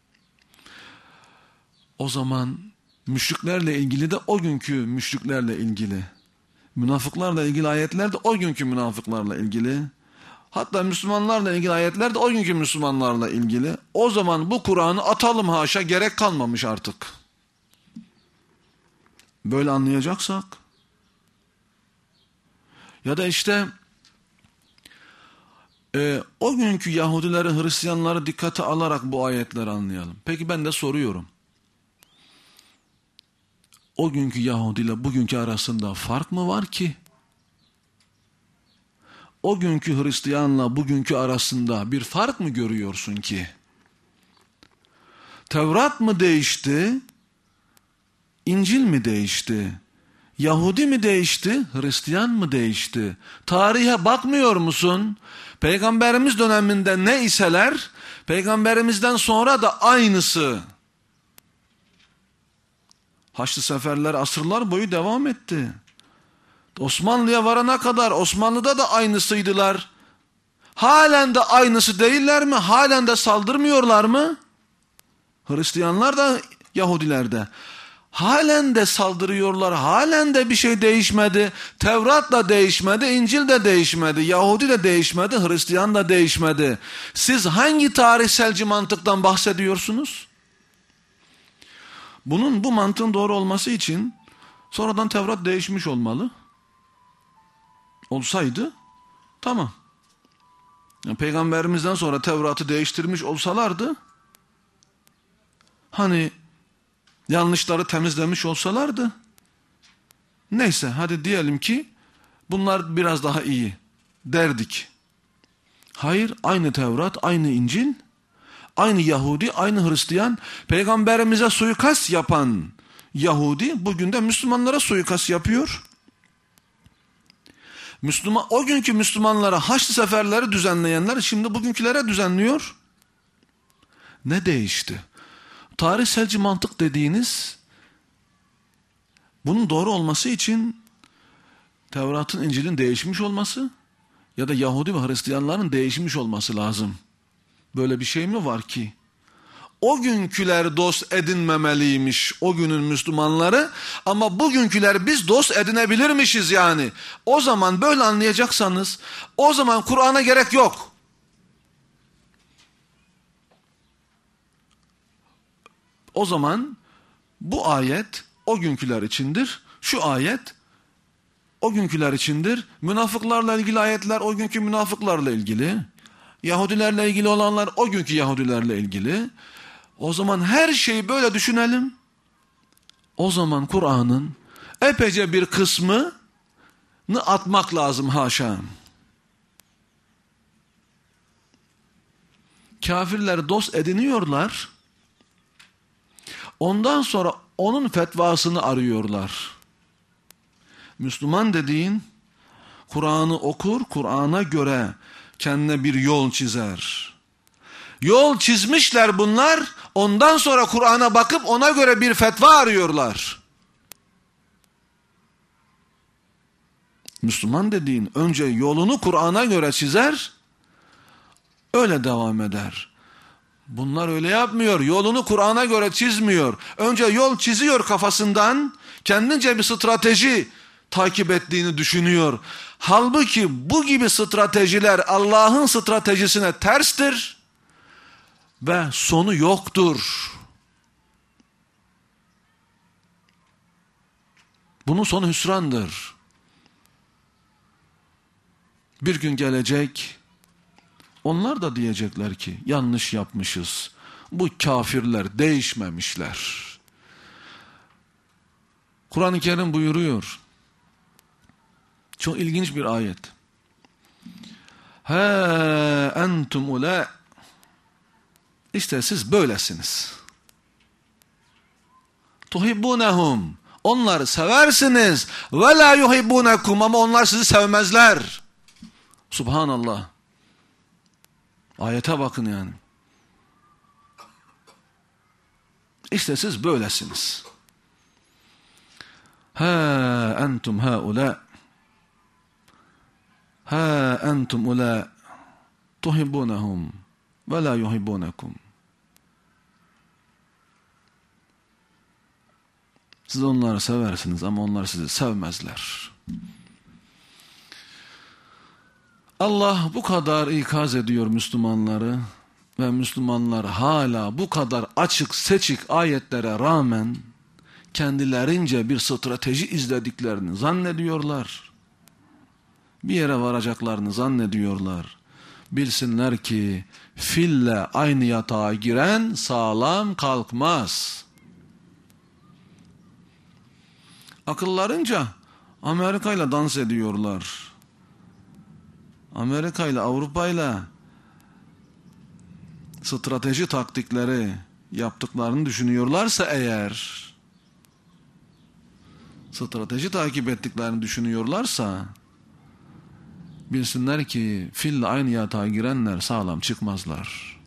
O zaman müşriklerle ilgili de o günkü müşriklerle ilgili. Münafıklarla ilgili ayetler de o günkü münafıklarla ilgili. Hatta Müslümanlarla ilgili ayetler de o günkü Müslümanlarla ilgili. O zaman bu Kur'an'ı atalım haşa, gerek kalmamış artık. Böyle anlayacaksak. Ya da işte o günkü Yahudileri, Hristiyanları dikkate alarak bu ayetleri anlayalım. Peki ben de soruyorum. O günkü Yahudi ile bugünkü arasında fark mı var ki? O günkü Hristiyanla bugünkü arasında bir fark mı görüyorsun ki? Tevrat mı değişti? İncil mi değişti? Yahudi mi değişti? Hristiyan mı değişti? Tarihe bakmıyor musun? Peygamberimiz döneminde ne iseler, Peygamberimizden sonra da aynısı. Haçlı seferler asırlar boyu devam etti. Osmanlı'ya varana kadar Osmanlı'da da aynısıydılar. Halen de aynısı değiller mi? Halen de saldırmıyorlar mı? Hristiyanlar da Yahudiler de. Halen de saldırıyorlar. Halen de bir şey değişmedi. Tevrat da değişmedi. İncil de değişmedi. Yahudi de değişmedi. Hristiyan da değişmedi. Siz hangi tarihselci mantıktan bahsediyorsunuz? Bu mantığın doğru olması için sonradan Tevrat değişmiş olmalı. Olsaydı tamam. Yani Peygamberimizden sonra Tevrat'ı değiştirmiş olsalardı, hani yanlışları temizlemiş olsalardı, neyse hadi diyelim ki bunlar biraz daha iyi derdik. Hayır, aynı Tevrat, aynı İncil, aynı Yahudi, aynı Hristiyan. Peygamberimize suikast yapan Yahudi bugün de Müslümanlara suikast yapıyor. O günkü Müslümanlara Haçlı seferleri düzenleyenler şimdi bugünkülere düzenliyor. Ne değişti? Tarihselci mantık dediğiniz, bunun doğru olması için Tevrat'ın, İncil'in değişmiş olması ya da Yahudi ve Hristiyanların değişmiş olması lazım. Böyle bir şey mi var ki? O günküler dost edinmemeliymiş o günün Müslümanları, ama bugünküler biz dost edinebilirmişiz yani. O zaman böyle anlayacaksanız o zaman Kur'an'a gerek yok. O zaman bu ayet o günküler içindir. Şu ayet o günküler içindir. Münafıklarla ilgili ayetler o günkü münafıklarla ilgili. Yahudilerle ilgili olanlar o günkü Yahudilerle ilgili. O zaman her şeyi böyle düşünelim. O zaman Kur'an'ın epeyce bir kısmını atmak lazım haşa. Kafirler dost ediniyorlar. Ondan sonra onun fetvasını arıyorlar. Müslüman dediğin Kur'an'ı okur, Kur'an'a göre kendine bir yol çizer. Yol çizmişler bunlar, ondan sonra Kur'an'a bakıp ona göre bir fetva arıyorlar. Müslüman dediğin önce yolunu Kur'an'a göre çizer, öyle devam eder. Bunlar öyle yapmıyor, yolunu Kur'an'a göre çizmiyor. Önce yol çiziyor kafasından, kendince bir strateji takip ettiğini düşünüyor. Halbuki bu gibi stratejiler Allah'ın stratejisine terstir ve sonu yoktur. Bunun sonu hüsrandır. Bir gün gelecek, onlar da diyecekler ki yanlış yapmışız. Bu kafirler değişmemişler. Kur'an-ı Kerim buyuruyor. Çok ilginç bir ayet. Ha entum ula, İşte siz böylesiniz. Tuhibbunehum, Onları seversiniz. Ve la yuhibbunekum, ama onlar sizi sevmezler. Subhanallah. Ayete bakın yani. İşte siz böylesiniz. Ha entum haula. Ha entum ula tuhibbunahum ve la yuhibbunakum. Siz onları seversiniz ama onlar sizi sevmezler. Allah bu kadar ikaz ediyor Müslümanları ve Müslümanlar hala bu kadar açık seçik ayetlere rağmen kendilerince bir strateji izlediklerini zannediyorlar. Bir yere varacaklarını zannediyorlar. Bilsinler ki fille aynı yatağa giren sağlam kalkmaz. Akıllarınca Amerika ile dans ediyorlar. Amerika ile Avrupa ile strateji taktikleri yaptıklarını düşünüyorlarsa eğer, strateji takip ettiklerini düşünüyorlarsa, bilsinler ki fille aynı yatağa girenler sağlam çıkmazlar.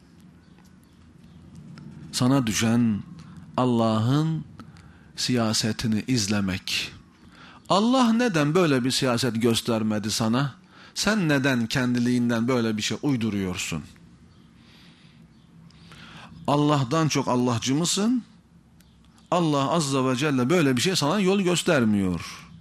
Sana düşen Allah'ın siyasetini izlemek. Allah neden böyle bir siyaset göstermedi sana? Sen neden kendiliğinden böyle bir şey uyduruyorsun? Allah'tan çok Allahçı mısın? Allah Azze ve Celle böyle bir şey sana yol göstermiyor.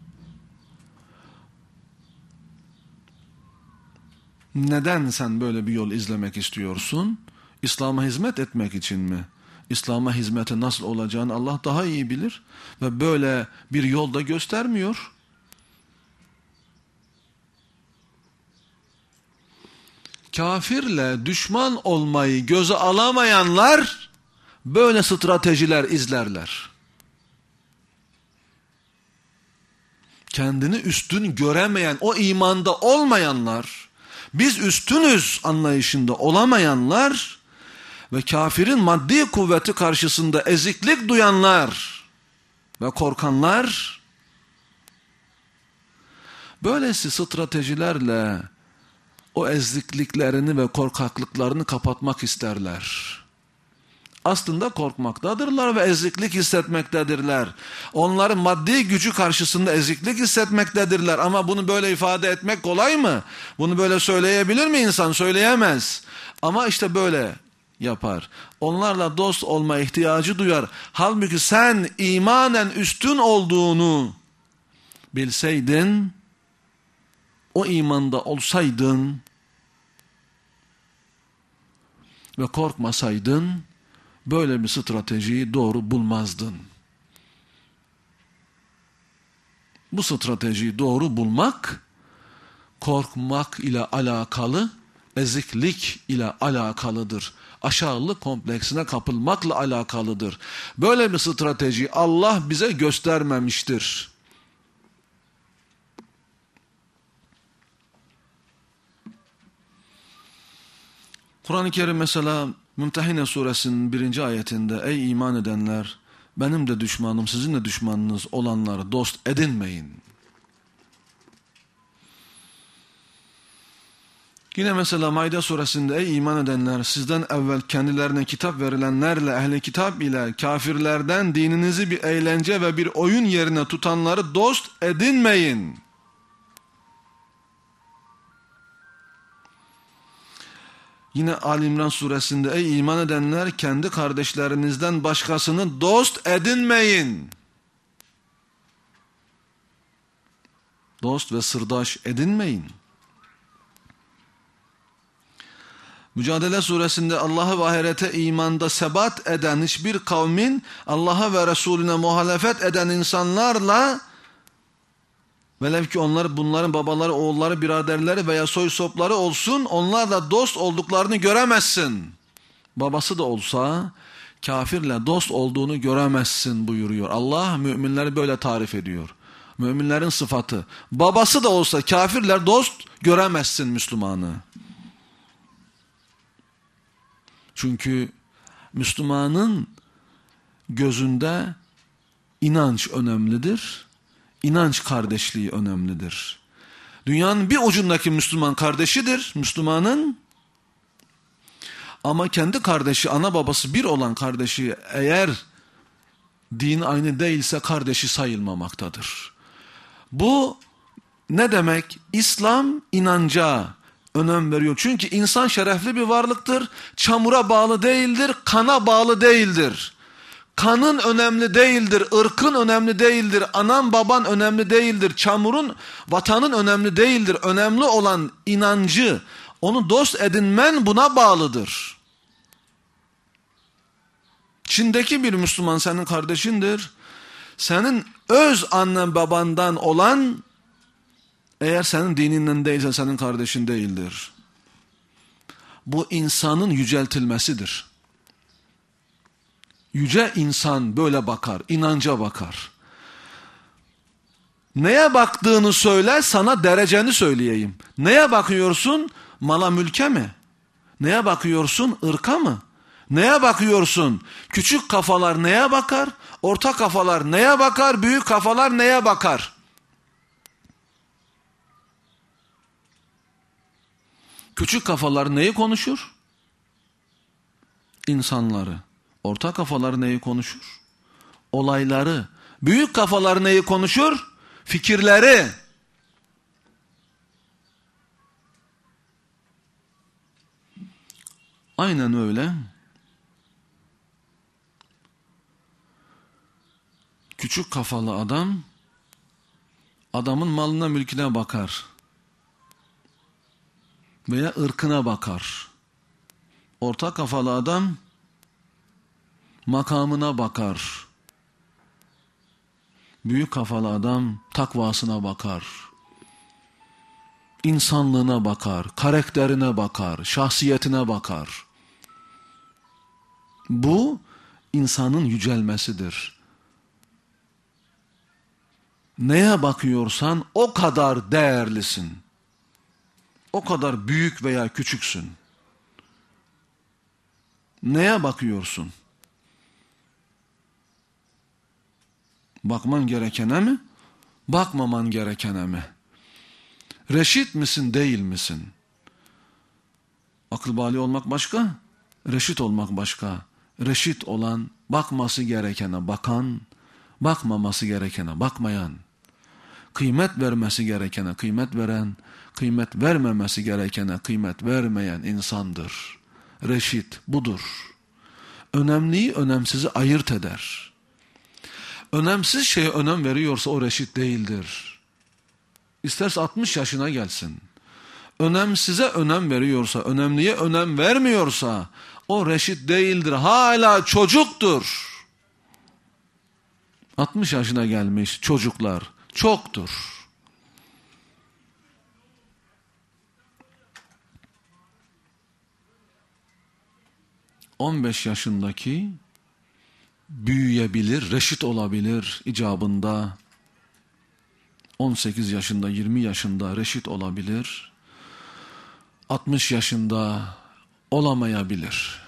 Neden sen böyle bir yol izlemek istiyorsun? İslam'a hizmet etmek için mi? İslam'a hizmete nasıl olacağını Allah daha iyi bilir ve böyle bir yolda göstermiyor. Kafirle düşman olmayı göze alamayanlar böyle stratejiler izlerler. Kendini üstün göremeyen, o imanda olmayanlar, biz üstünüz anlayışında olamayanlar ve kafirin maddi kuvveti karşısında eziklik duyanlar ve korkanlar böylesi stratejilerle o ezikliklerini ve korkaklıklarını kapatmak isterler. Aslında korkmaktadırlar ve eziklik hissetmektedirler. Onların maddi gücü karşısında eziklik hissetmektedirler. Ama bunu böyle ifade etmek kolay mı? Bunu böyle söyleyebilir mi insan? Söyleyemez. Ama işte böyle yapar. Onlarla dost olma ihtiyacı duyar. Halbuki sen imanen üstün olduğunu bilseydin, o imanda olsaydın ve korkmasaydın, böyle bir stratejiyi doğru bulmazdın. Bu stratejiyi doğru bulmak, korkmak ile alakalı, eziklik ile alakalıdır. Aşağılık kompleksine kapılmakla alakalıdır. Böyle bir strateji Allah bize göstermemiştir. Kur'an-ı Kerim mesela Mümtehine suresinin 1. ayetinde ey iman edenler, benim de düşmanım sizin de düşmanınız olanları dost edinmeyin. Yine mesela Maide suresinde ey iman edenler, sizden evvel kendilerine kitap verilenlerle ehli kitap ile kafirlerden dininizi bir eğlence ve bir oyun yerine tutanları dost edinmeyin. Yine Ali İmran suresinde ey iman edenler, kendi kardeşlerinizden başkasını dost edinmeyin. Dost ve sırdaş edinmeyin. Mücadele suresinde Allah'a ve ahirete imanda sebat eden hiçbir kavmin Allah'a ve Resulüne muhalefet eden insanlarla, velev ki onlar bunların babaları, oğulları, biraderleri veya soy sopları olsun, onlarla dost olduklarını göremezsin. Babası da olsa kafirle dost olduğunu göremezsin buyuruyor. Allah müminleri böyle tarif ediyor. Müminlerin sıfatı. Babası da olsa kafirler dost göremezsin Müslümanı. Çünkü Müslümanın gözünde inanç önemlidir. İnanç kardeşliği önemlidir. Dünyanın bir ucundaki Müslüman kardeşidir, Müslümanın. Ama kendi kardeşi, ana babası bir olan kardeşi eğer din aynı değilse kardeşi sayılmamaktadır. Bu ne demek? İslam inanca önem veriyor. Çünkü insan şerefli bir varlıktır. Çamura bağlı değildir, kana bağlı değildir. Kanın önemli değildir, ırkın önemli değildir, anan baban önemli değildir, çamurun, vatanın önemli değildir. Önemli olan inancı, onu dost edinmen buna bağlıdır. Çin'deki bir Müslüman senin kardeşindir. Senin öz annen babandan olan, eğer senin dininden değilse senin kardeşin değildir. Bu insanın yüceltilmesidir. Yüce insan böyle bakar, inanca bakar. Neye baktığını söyle, sana dereceni söyleyeyim. Neye bakıyorsun? Mala mülke mi? Neye bakıyorsun? Irka mı? Neye bakıyorsun? Küçük kafalar neye bakar? Orta kafalar neye bakar? Büyük kafalar neye bakar? Küçük kafalar neyi konuşur? İnsanları. Orta kafalar neyi konuşur? Olayları. Büyük kafalar neyi konuşur? Fikirleri. Aynen öyle. Küçük kafalı adam, adamın malına mülküne bakar. Veya ırkına bakar. Orta kafalı adam, makamına bakar. Büyük kafalı adam takvasına bakar. İnsanlığına bakar, karakterine bakar, şahsiyetine bakar. Bu insanın yücelmesidir. Neye bakıyorsan o kadar değerlisin. O kadar büyük veya küçüksün. Neye bakıyorsun? Bakman gerekene mi? Bakmaman gerekene mi? Reşit misin, değil misin? Akıl bali olmak başka, reşit olmak başka. Reşit olan, bakması gerekene bakan, bakmaması gerekene bakmayan, kıymet vermesi gerekene kıymet veren, kıymet vermemesi gerekene kıymet vermeyen insandır. Reşit budur. Önemliyi önemsizi ayırt eder. Önemsiz şeye önem veriyorsa o reşit değildir. İsterse 60 yaşına gelsin. Önemsize önem veriyorsa, önemliye önem vermiyorsa o reşit değildir. Hala çocuktur. 60 yaşına gelmiş çocuklar çoktur. ...15 yaşındaki... büyüyebilir, reşit olabilir icabında. 18 yaşında, 20 yaşında reşit olabilir. 60 yaşında olamayabilir.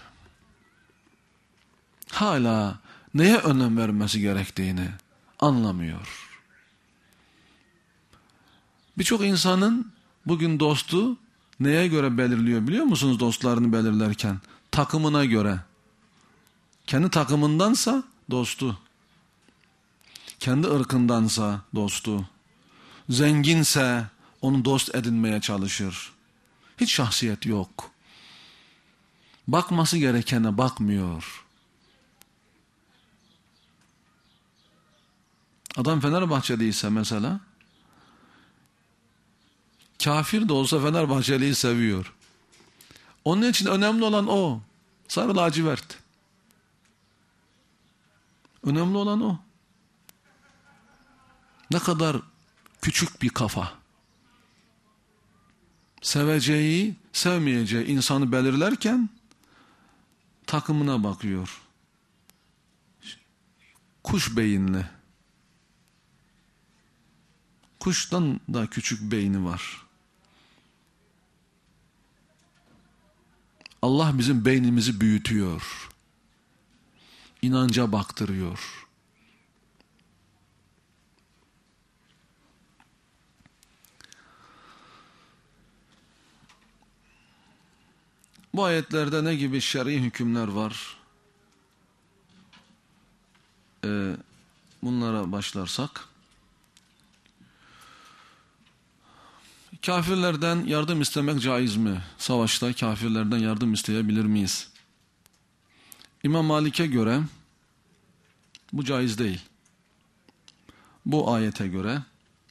Hala neye önem vermesi gerektiğini anlamıyor. Birçok insanın bugün dostu neye göre belirliyor biliyor musunuz dostlarını belirlerken? Takımına göre. Kendi takımındansa dostu. Kendi ırkındansa dostu. Zenginse onu dost edinmeye çalışır. Hiç şahsiyet yok. Bakması gerekene bakmıyor. Adam Fenerbahçeliyse mesela, kafir de olsa Fenerbahçeli'yi seviyor. Onun için önemli olan o. Sarı lacivert. Önemli olan o. Ne kadar küçük bir kafa. Seveceği, sevmeyeceği insanı belirlerken takımına bakıyor. Kuş beyinli. Kuştan da küçük beyni var. Allah bizim beynimizi büyütüyor. İnanca baktırıyor. Bu ayetlerde ne gibi şer'i hükümler var? Bunlara başlarsak, kafirlerden yardım istemek caiz mi? Savaşta kafirlerden yardım isteyebilir miyiz? İmam Malik'e göre bu caiz değil. Bu ayete göre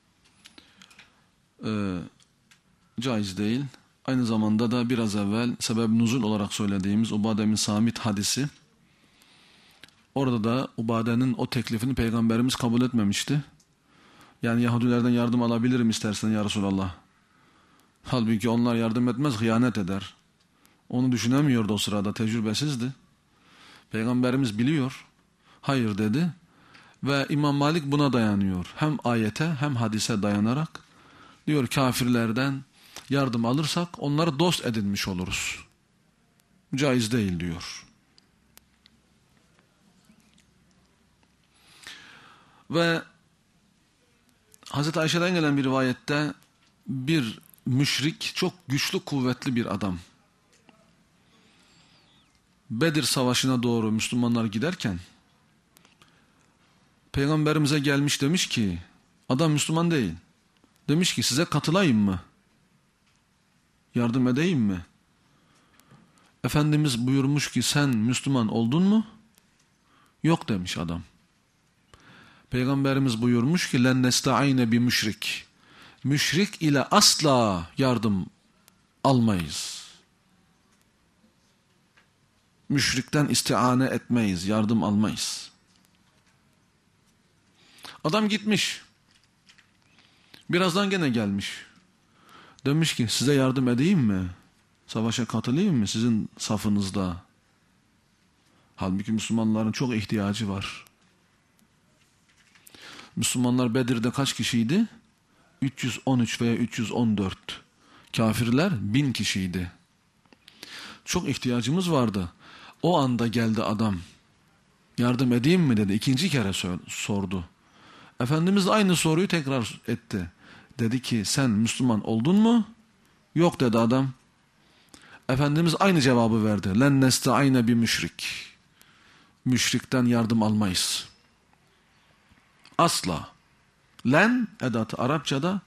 caiz değil. Aynı zamanda da biraz evvel sebeb nuzul olarak söylediğimiz Ubade bin Samit hadisi, orada da Ubade'nin o teklifini Peygamberimiz kabul etmemişti. Yani Yahudilerden yardım alabilirim istersen ya Resulallah. Halbuki onlar yardım etmez, hıyanet eder. Onu düşünemiyordu o sırada, tecrübesizdi. Peygamberimiz biliyor. Hayır dedi. Ve İmam Malik buna dayanıyor. Hem ayete hem hadise dayanarak diyor, kafirlerden yardım alırsak onları dost edinmiş oluruz. Caiz değil diyor. Ve Hazreti Ayşe'den gelen bir rivayette bir müşrik, çok güçlü kuvvetli bir adam, Bedir Savaşı'na doğru Müslümanlar giderken Peygamberimize gelmiş, demiş ki, adam Müslüman değil, demiş ki size katılayım mı? Yardım edeyim mi? Efendimiz buyurmuş ki sen Müslüman oldun mu? Yok demiş adam. Peygamberimiz buyurmuş ki len nesta'ine bi müşrik. Müşrik ile asla yardım almayız. Müşrikten istiane etmeyiz, yardım almayız. Adam gitmiş. Birazdan gene gelmiş. Demiş ki size yardım edeyim mi? Savaşa katılayım mı sizin safınızda? Halbuki Müslümanların çok ihtiyacı var. Müslümanlar Bedir'de kaç kişiydi? 313 veya 314. Kafirler 1000 kişiydi. Çok ihtiyacımız vardı. O anda geldi adam. Yardım edeyim mi dedi. İkinci kere sordu. Efendimiz de aynı soruyu tekrar etti. Dedi ki sen Müslüman oldun mu? Yok dedi adam. Efendimiz aynı cevabı verdi. Len nesta'ine bi müşrik. Müşrikten yardım almayız. Asla. Len edatı Arapçada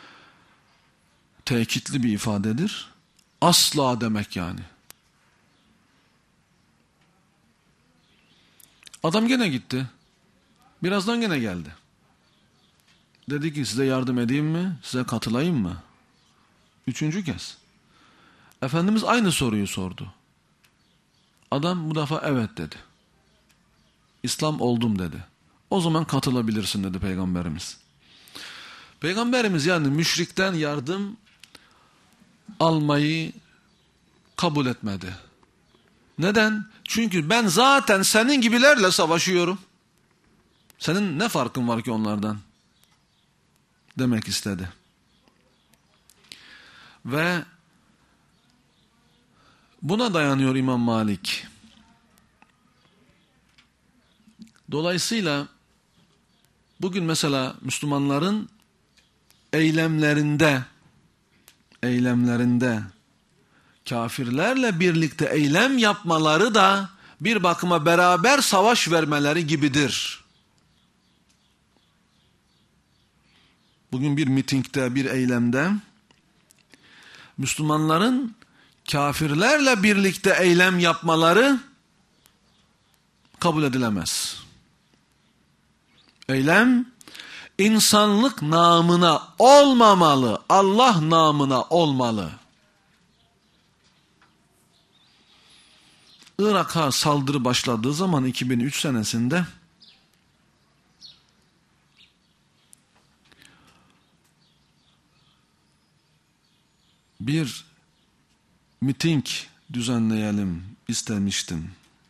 tekitli bir ifadedir. Asla demek yani. Adam gene gitti. Birazdan gene geldi. Dedi ki size yardım edeyim mi? Size katılayım mı? Üçüncü kez. Efendimiz aynı soruyu sordu. Adam bu defa evet dedi. İslam oldum dedi. O zaman katılabilirsin dedi Peygamberimiz. Peygamberimiz yani müşrikten yardım almayı kabul etmedi. Neden? Çünkü ben zaten senin gibilerle savaşıyorum. Senin ne farkın var ki onlardan? Demek istedi. Ve buna dayanıyor İmam Malik. Dolayısıyla bugün mesela Müslümanların eylemlerinde kafirlerle birlikte eylem yapmaları da bir bakıma beraber savaş vermeleri gibidir. Bugün bir mitingde, bir eylemde Müslümanların kafirlerle birlikte eylem yapmaları kabul edilemez. Eylem insanlık namına olmamalı, Allah namına olmalı. Irak'a saldırı başladığı zaman 2003 senesinde bir miting düzenleyelim istemiştim.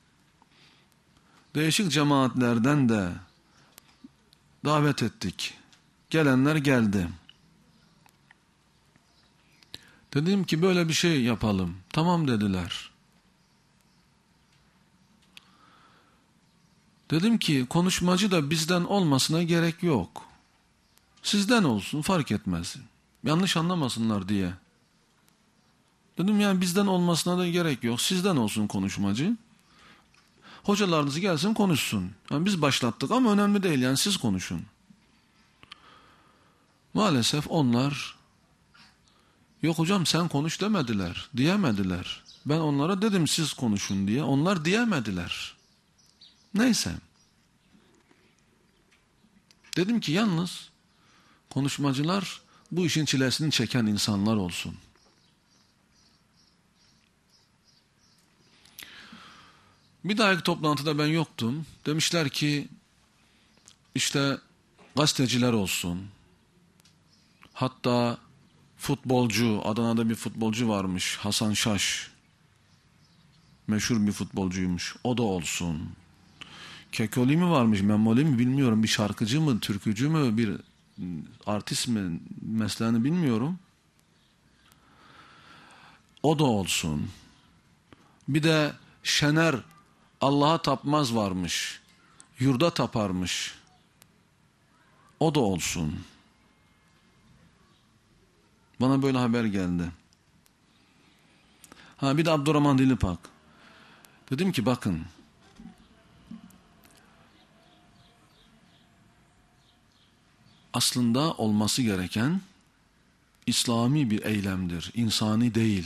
Değişik cemaatlerden de davet ettik. Gelenler geldi. Dedim ki böyle bir şey yapalım. Tamam dediler. Dedim ki konuşmacı da bizden olmasına gerek yok. Sizden olsun fark etmez. Yanlış anlamasınlar diye. Dedim yani bizden olmasına da gerek yok. Sizden olsun konuşmacı. Hocalarınız gelsin konuşsun. Yani biz başlattık ama önemli değil yani siz konuşun. Maalesef onlar yok hocam sen konuş demediler, diyemediler. Ben onlara dedim siz konuşun diye. Onlar diyemediler. Neyse. Dedim ki yalnız konuşmacılar bu işin çilesini çeken insanlar olsun. Bir dahaki toplantıda ben yoktum. Demişler ki işte gazeteciler olsun. Hatta futbolcu, Adana'da bir futbolcu varmış, Hasan Şaş. Meşhur bir futbolcuymuş. O da olsun. Kekoli mi varmış, Memoli mi bilmiyorum. Bir şarkıcı mı, türkücü mü, bir artist mi, mesleğini bilmiyorum. O da olsun. Bir de Şener Allah'a tapmaz varmış. Yurda taparmış. O da olsun. Bana böyle haber geldi. Bir de Abdurrahman Dilipak. Dedim ki bakın. Aslında olması gereken İslami bir eylemdir. İnsani değil.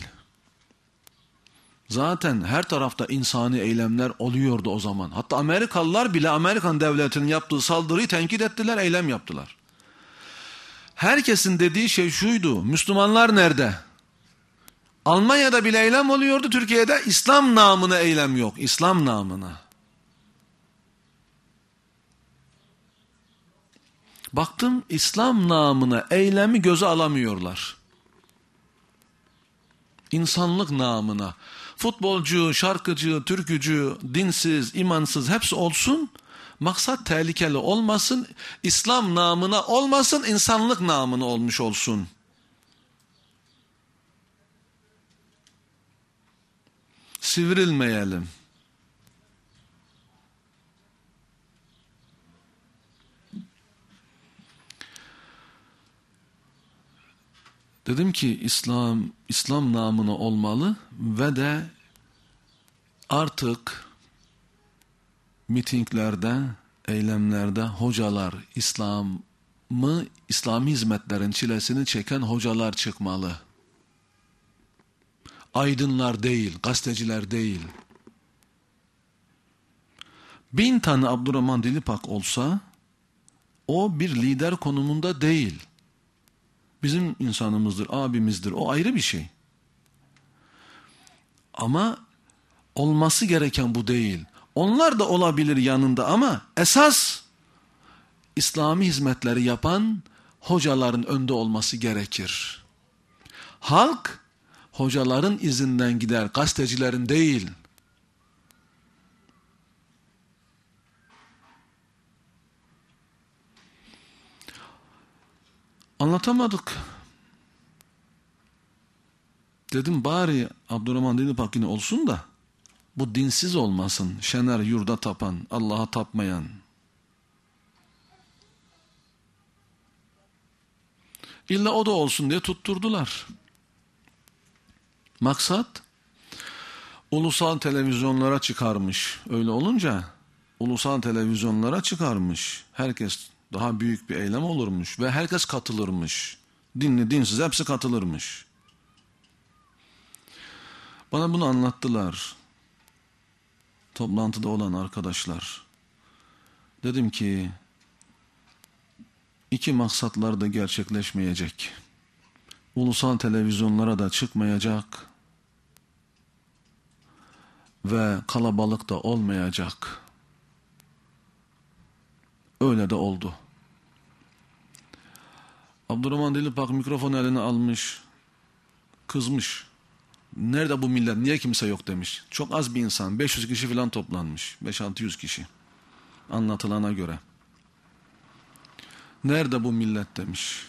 Zaten her tarafta insani eylemler oluyordu o zaman. Hatta Amerikalılar bile Amerikan devletinin yaptığı saldırıyı tenkit ettiler, eylem yaptılar. Herkesin dediği şey şuydu. Müslümanlar nerede? Almanya'da bile eylem oluyordu. Türkiye'de İslam namına eylem yok. İslam namına. Baktım İslam namına eylemi göze alamıyorlar. İnsanlık namına. Futbolcu, şarkıcı, türkücü, dinsiz, imansız hepsi olsun. Maksat tehlikeli olmasın. İslam namına olmasın, insanlık namına olmuş olsun. Sivrilmeyelim. Dedim ki İslam namına olmalı ve de artık mitinglerde, eylemlerde hocalar İslami hizmetlerin çilesini çeken hocalar çıkmalı. Aydınlar değil, gazeteciler değil. 1000 tane Abdurrahman Dilipak olsa o bir lider konumunda değil. Bizim insanımızdır, abimizdir. O ayrı bir şey. Ama olması gereken bu değil. Onlar da olabilir yanında ama esas İslami hizmetleri yapan hocaların önde olması gerekir. Halk hocaların izinden gider, gazetecilerin değil. Anlatamadık. Dedim bari Abdurrahman Dilipak yine olsun da bu dinsiz olmasın. Şener yurda tapan, Allah'a tapmayan. İlla o da olsun diye tutturdular. Maksat ulusal televizyonlara çıkarmış. Öyle olunca ulusal televizyonlara çıkarmış. Herkes daha büyük bir eylem olurmuş ve herkes katılırmış. Dinli, dinsiz hepsi katılırmış. Bana bunu anlattılar. Toplantıda olan arkadaşlar. Dedim ki 2 maksatlar da gerçekleşmeyecek. Ulusal televizyonlara da çıkmayacak ve kalabalık da olmayacak. Öyle de oldu. Abdurrahman Dilipak mikrofonu eline almış, kızmış. Nerede bu millet, niye kimse yok demiş. Çok az bir insan, 500 kişi falan toplanmış. 500-600 kişi. Anlatılana göre. Nerede bu millet demiş.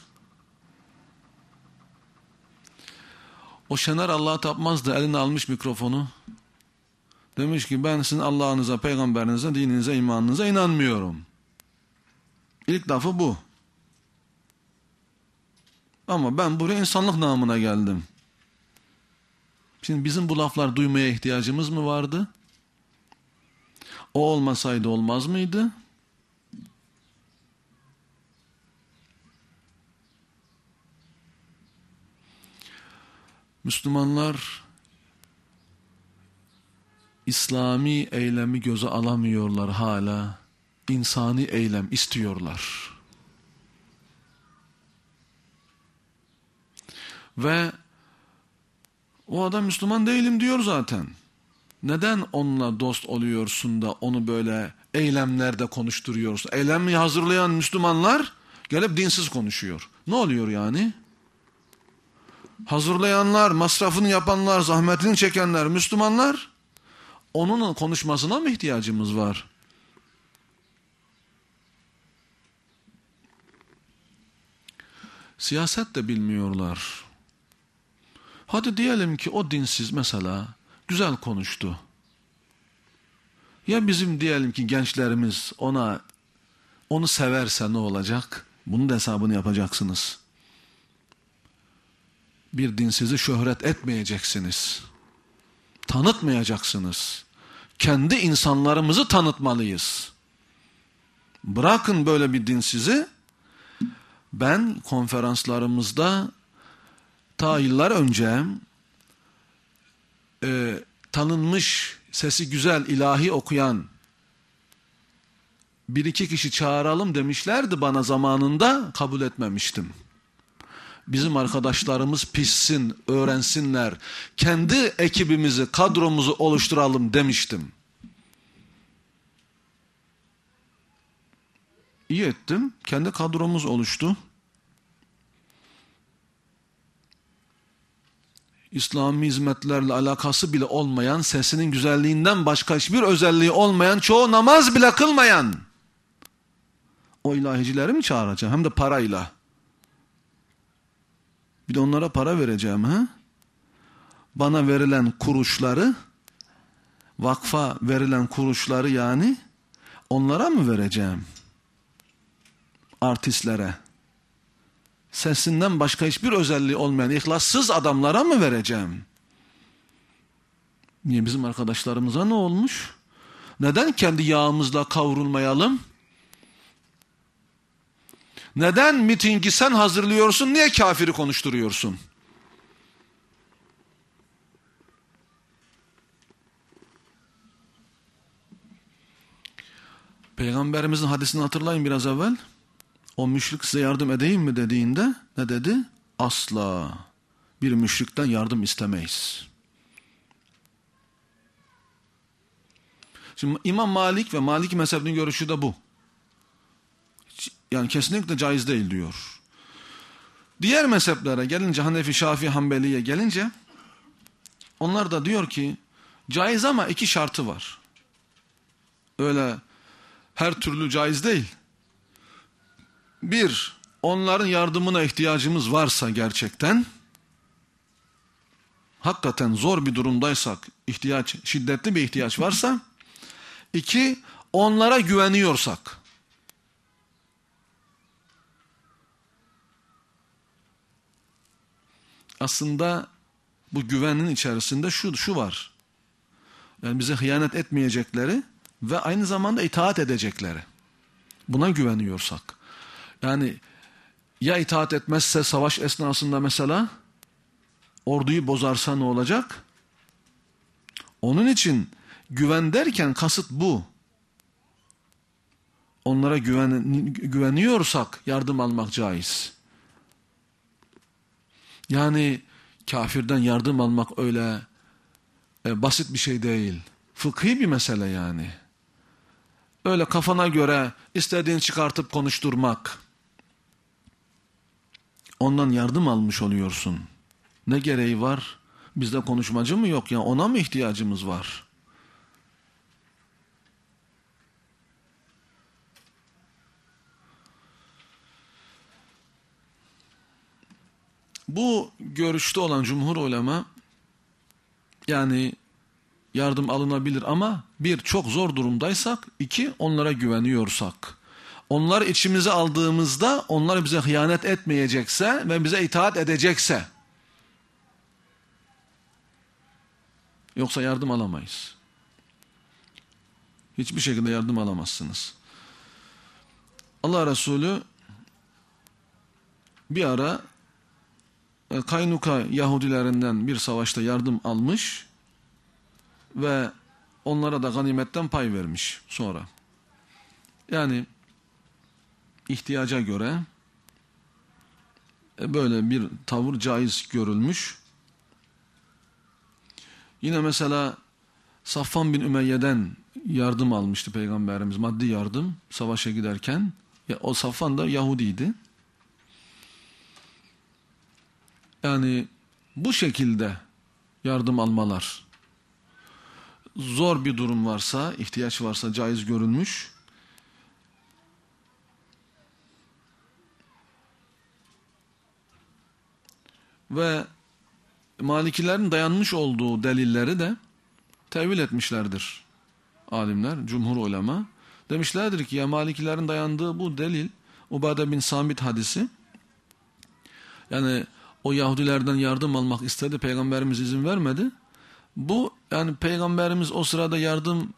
O Şener Allah'a tapmazdı, eline almış mikrofonu. Demiş ki ben sizin Allah'ınıza, peygamberinize, dininize, imanınıza inanmıyorum. İlk lafı bu. Ama ben buraya insanlık namına geldim. Şimdi bizim bu laflar duymaya ihtiyacımız mı vardı? O olmasaydı olmaz mıydı? Müslümanlar İslami eylemi göze alamıyorlar hala. İnsani eylem istiyorlar. Ve o adam Müslüman değilim diyor zaten. Neden onunla dost oluyorsun da onu böyle eylemlerde konuşturuyorsun? Eylemi hazırlayan Müslümanlar gelip dinsiz konuşuyor. Ne oluyor yani? Hazırlayanlar, masrafını yapanlar, zahmetini çekenler Müslümanlar, onun konuşmasına mı ihtiyacımız var? Siyaset de bilmiyorlar. Hadi diyelim ki o dinsiz mesela güzel konuştu. Ya bizim diyelim ki gençlerimiz onu severse ne olacak? Bunun da hesabını yapacaksınız. Bir dinsizi şöhret etmeyeceksiniz. Tanıtmayacaksınız. Kendi insanlarımızı tanıtmalıyız. Bırakın böyle bir dinsizi. Ben konferanslarımızda ta yıllar önce tanınmış, sesi güzel, ilahi okuyan bir iki kişi çağıralım demişlerdi bana zamanında, kabul etmemiştim. Bizim arkadaşlarımız pişsin, öğrensinler, kendi ekibimizi, kadromuzu oluşturalım demiştim. İyi ettim, kendi kadromuz oluştu. İslami hizmetlerle alakası bile olmayan, sesinin güzelliğinden başka hiçbir özelliği olmayan, çoğu namaz bile kılmayan o ilahicileri mi çağıracağım? Hem de parayla. Bir de onlara para vereceğim. Ha? Bana verilen kuruşları, vakfa verilen kuruşları yani onlara mı vereceğim? Artistlere. Sesinden başka hiçbir özelliği olmayan ihlassız adamlara mı vereceğim? Niye bizim arkadaşlarımıza ne olmuş? Neden kendi yağımızla kavrulmayalım? Neden mitingi sen hazırlıyorsun? Niye kafiri konuşturuyorsun? Peygamberimizin hadisini hatırlayın biraz evvel. O müşrik size yardım edeyim mi dediğinde ne dedi? Asla bir müşrikten yardım istemeyiz. Şimdi İmam Malik ve Maliki mezhebinin görüşü de bu. Yani kesinlikle caiz değil diyor. Diğer mezheplere gelince, Hanefi, Şafii, Hanbeli'ye gelince onlar da diyor ki caiz ama iki şartı var. Öyle her türlü caiz değil. Bir, onların yardımına ihtiyacımız varsa gerçekten, hakikaten zor bir durumdaysak, şiddetli bir ihtiyaç varsa. İki, onlara güveniyorsak. Aslında bu güvenin içerisinde şu var. Yani bize hıyanet etmeyecekleri ve aynı zamanda itaat edecekleri. Buna güveniyorsak. Yani ya itaat etmezse savaş esnasında mesela orduyu bozarsa ne olacak? Onun için güven derken kasıt bu. Onlara güveniyorsak yardım almak caiz. Yani kafirden yardım almak öyle basit bir şey değil. Fıkhi bir mesele yani. Öyle kafana göre istediğini çıkartıp konuşturmak. Ondan yardım almış oluyorsun. Ne gereği var? Bizde konuşmacı mı yok ya? Ona mı ihtiyacımız var? Bu görüşte olan cumhur ulema yani yardım alınabilir ama bir, çok zor durumdaysak, iki, onlara güveniyorsak. Onlar içimize aldığımızda onlar bize hıyanet etmeyecekse ve bize itaat edecekse. Yoksa yardım alamayız. Hiçbir şekilde yardım alamazsınız. Allah Resulü bir ara Kaynuka Yahudilerinden bir savaşta yardım almış ve onlara da ganimetten pay vermiş sonra. Yani ihtiyaca göre böyle bir tavır caiz görülmüş. Yine mesela Safvan bin Ümeyye'den yardım almıştı Peygamberimiz, maddi yardım savaşa giderken. O Safvan da Yahudiydi. Yani bu şekilde yardım almalar, zor bir durum varsa, ihtiyaç varsa caiz görülmüş. Ve Malikilerin dayanmış olduğu delilleri de tevil etmişlerdir alimler, cumhur ulema. Demişlerdir ki ya Malikilerin dayandığı bu delil, Ubade bin Samit hadisi, yani o Yahudilerden yardım almak istedi, Peygamberimiz izin vermedi. Bu yani Peygamberimiz o sırada yardım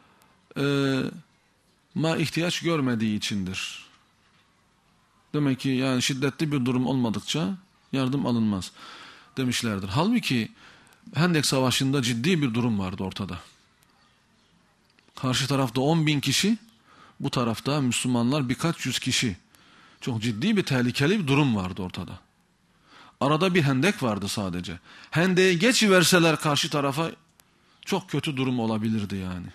ihtiyaç görmediği içindir. Demek ki yani şiddetli bir durum olmadıkça yardım alınmaz demişlerdir. Halbuki Hendek Savaşı'nda ciddi bir durum vardı ortada. Karşı tarafta 10.000 kişi, bu tarafta Müslümanlar birkaç yüz kişi. Çok ciddi bir tehlikeli bir durum vardı ortada. Arada bir hendek vardı sadece. Hendeği geçiverseler karşı tarafa çok kötü durum olabilirdi yani.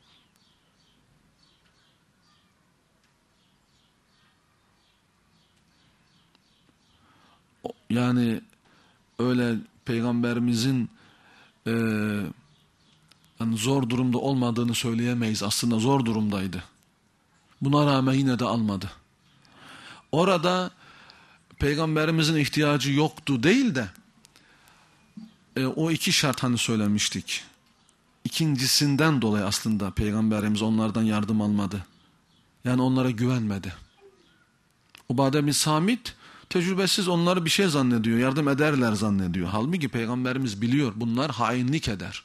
Yani öyle Peygamberimizin yani zor durumda olmadığını söyleyemeyiz. Aslında zor durumdaydı. Buna rağmen yine de almadı. Orada Peygamberimizin ihtiyacı yoktu değil de o iki şart hani söylemiştik. İkincisinden dolayı aslında Peygamberimiz onlardan yardım almadı. Yani onlara güvenmedi. Ubade bin Samit tecrübesiz, onları bir şey zannediyor, yardım ederler zannediyor. Halbuki Peygamberimiz biliyor bunlar hainlik eder.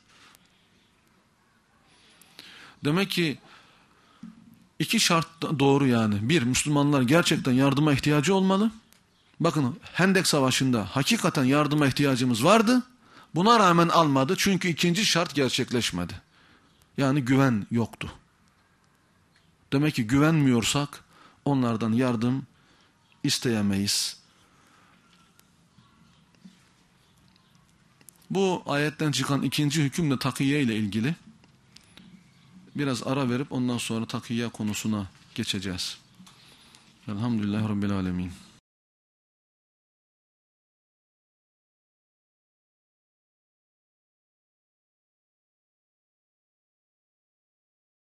Demek ki iki şart doğru yani. Bir, Müslümanlar gerçekten yardıma ihtiyacı olmalı. Bakın Hendek Savaşı'nda hakikaten yardıma ihtiyacımız vardı. Buna rağmen almadı çünkü ikinci şart gerçekleşmedi. Yani güven yoktu. Demek ki güvenmiyorsak onlardan yardım isteyemeyiz. Bu ayetten çıkan ikinci hüküm de takiye ile ilgili. Biraz ara verip ondan sonra takiye konusuna geçeceğiz. Elhamdülillahi Rabbil Alemin.